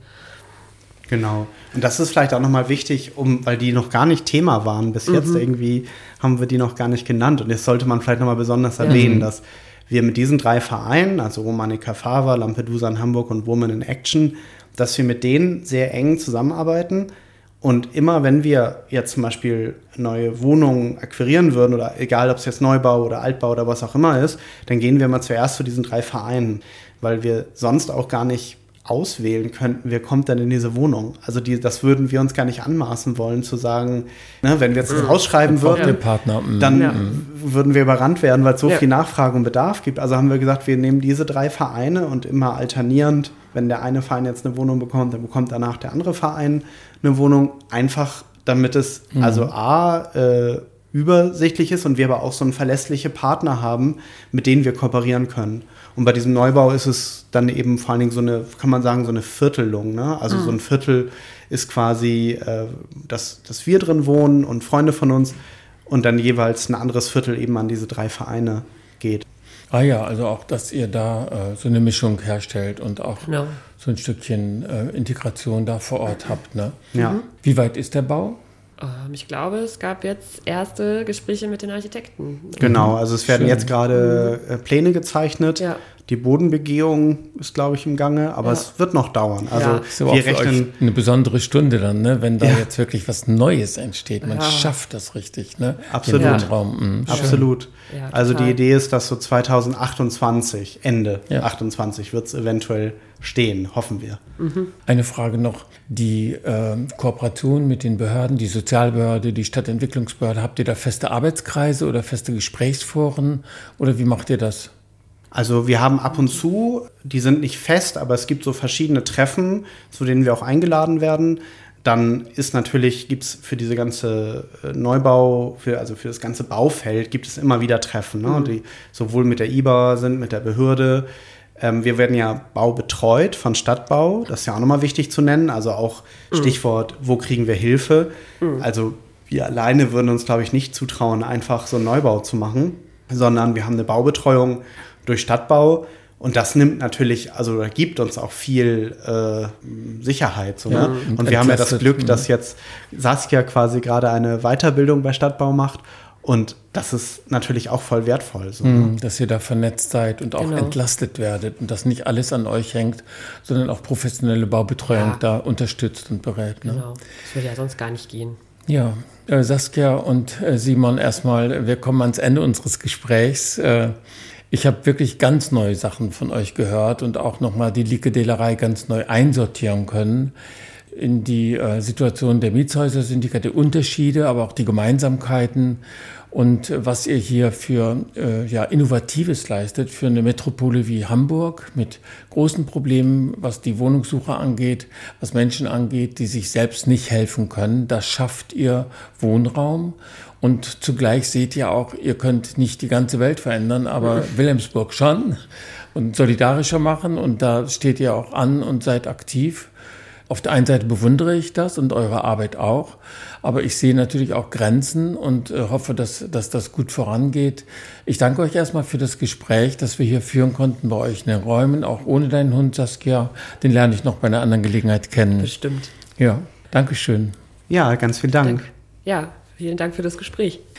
Genau. Und das ist vielleicht auch nochmal wichtig, um, weil die noch gar nicht Thema waren. Bis jetzt Mhm. irgendwie haben wir die noch gar nicht genannt. Und jetzt sollte man vielleicht nochmal besonders erwähnen, Mhm. dass wir mit diesen drei Vereinen, also Romanica Fava, Lampedusa in Hamburg und Women in Action, dass wir mit denen sehr eng zusammenarbeiten. Und immer wenn wir jetzt zum Beispiel neue Wohnungen akquirieren würden, oder egal ob es jetzt Neubau oder Altbau oder was auch immer ist, dann gehen wir mal zuerst zu diesen drei Vereinen, weil wir sonst auch gar nicht auswählen könnten, wer kommt denn in diese Wohnung. Also die, das würden wir uns gar nicht anmaßen wollen, zu sagen, ne, wenn wir jetzt das ausschreiben würden, Den Partner. mhm. dann Ja. würden wir überrannt werden, weil es so Ja. viel Nachfrage und Bedarf gibt. Also haben wir gesagt, wir nehmen diese drei Vereine und immer alternierend, wenn der eine Verein jetzt eine Wohnung bekommt, dann bekommt danach der andere Verein eine Wohnung, einfach damit es Mhm. also A, äh, übersichtlich ist und wir aber auch so einen verlässliche Partner haben, mit denen wir kooperieren können. Und bei diesem Neubau ist es dann eben vor allen Dingen so eine, kann man sagen, so eine Viertelung. Ne? Also so ein Viertel ist quasi, äh, dass, dass wir drin wohnen und Freunde von uns und dann jeweils ein anderes Viertel eben an diese drei Vereine geht. Ah ja, also auch, dass ihr da äh, so eine Mischung herstellt und auch Genau. so ein Stückchen äh, Integration da vor Ort habt. Ne? Ja. Wie weit ist der Bau? Ähm, ich glaube, es gab jetzt erste Gespräche mit den Architekten. Genau, also es werden Schön. jetzt gerade äh, Pläne gezeichnet. Ja. Die Bodenbegehung ist, glaube ich, im Gange, aber Ja. es wird noch dauern. Also Ja. Ist aber wir auch für euch rechnen. eine besondere Stunde dann, ne? Wenn da Ja. jetzt wirklich was Neues entsteht. Man Ja. schafft das richtig, ne? Absolut. Den Wohnraum. Mhm. Schön. Absolut. Ja, also total. die Idee ist, dass so zwanzig achtundzwanzig, Ende Ja. achtundzwanzig wird es eventuell stehen, hoffen wir. Eine Frage noch. Die äh, Kooperation mit den Behörden, die Sozialbehörde, die Stadtentwicklungsbehörde, habt ihr da feste Arbeitskreise oder feste Gesprächsforen oder wie macht ihr das? Also wir haben ab und zu, die sind nicht fest, aber es gibt so verschiedene Treffen, zu denen wir auch eingeladen werden. Dann ist natürlich, gibt es für diese ganze äh, Neubau, für, also für das ganze Baufeld, gibt es immer wieder Treffen, ne? Die sowohl mit der I B A sind, mit der Behörde. Ähm, wir werden ja baubetreut von Stadtbau, das ist ja auch nochmal wichtig zu nennen. Also auch Stichwort, wo kriegen wir Hilfe? Also wir alleine würden uns, glaube ich, nicht zutrauen, einfach so einen Neubau zu machen, sondern wir haben eine Baubetreuung durch Stadtbau. Und das nimmt natürlich, also gibt uns auch viel äh, Sicherheit. So, Ja, ne? und Und wir haben ja das entlastet, Glück, ne? dass jetzt Saskia quasi gerade eine Weiterbildung bei Stadtbau macht. Und das ist natürlich auch voll wertvoll. So, ne? Mhm, dass ihr da vernetzt seid und auch Genau. entlastet werdet und dass nicht alles an euch hängt, sondern auch professionelle Baubetreuung Ja. da unterstützt und berät. Ne? Genau. Das würde ja sonst gar nicht gehen. Ja, äh, Saskia und äh, Simon, erstmal, wir kommen ans Ende unseres Gesprächs. Äh, ich habe wirklich ganz neue Sachen von euch gehört und auch nochmal die Likedälerei ganz neu einsortieren können in die äh, Situation der Mietshäuser-Syndikate, die Unterschiede, aber auch die Gemeinsamkeiten und äh, was ihr hier für äh, ja, Innovatives leistet für eine Metropole wie Hamburg mit großen Problemen, was die Wohnungssuche angeht, was Menschen angeht, die sich selbst nicht helfen können. Da schafft ihr Wohnraum. Und zugleich seht ihr auch, ihr könnt nicht die ganze Welt verändern, aber Wilhelmsburg schon und solidarischer machen. Und da steht ihr auch an und seid aktiv. Auf der einen Seite bewundere ich das und eure Arbeit auch, aber ich sehe natürlich auch Grenzen und äh, hoffe, dass, dass das gut vorangeht. Ich danke euch erstmal für das Gespräch, das wir hier führen konnten bei euch in den Räumen, auch ohne deinen Hund, Saskia. Den lerne ich noch bei einer anderen Gelegenheit kennen. Bestimmt. Ja, danke schön. Ja, ganz vielen Dank. Ja, vielen Dank für das Gespräch.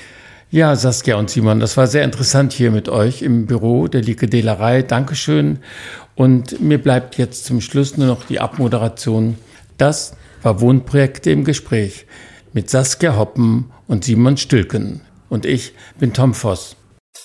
Ja, Saskia und Simon, das war sehr interessant hier mit euch im Büro der Lieke Dehlerei. Dankeschön. Und mir bleibt jetzt zum Schluss nur noch die Abmoderation. Das war Wohnprojekte im Gespräch mit Saskia Hoppen und Simon Stülken. Und ich bin Tom Voss.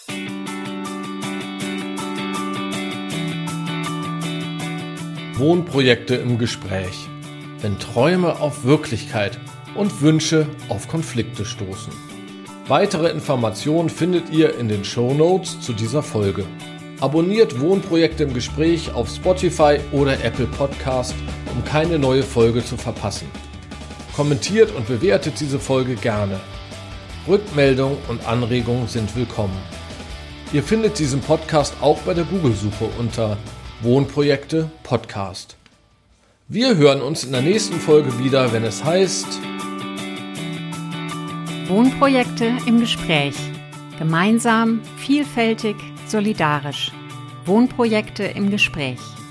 Wohnprojekte im Gespräch. Wenn Träume auf Wirklichkeit und Wünsche auf Konflikte stoßen. Weitere Informationen findet ihr in den Shownotes zu dieser Folge. Abonniert Wohnprojekte im Gespräch auf Spotify oder Apple Podcast, um keine neue Folge zu verpassen. Kommentiert und bewertet diese Folge gerne. Rückmeldungen und Anregungen sind willkommen. Ihr findet diesen Podcast auch bei der Google-Suche unter Wohnprojekte Podcast. Wir hören uns in der nächsten Folge wieder, wenn es heißt Wohnprojekte im Gespräch. Gemeinsam, vielfältig, solidarisch. Wohnprojekte im Gespräch.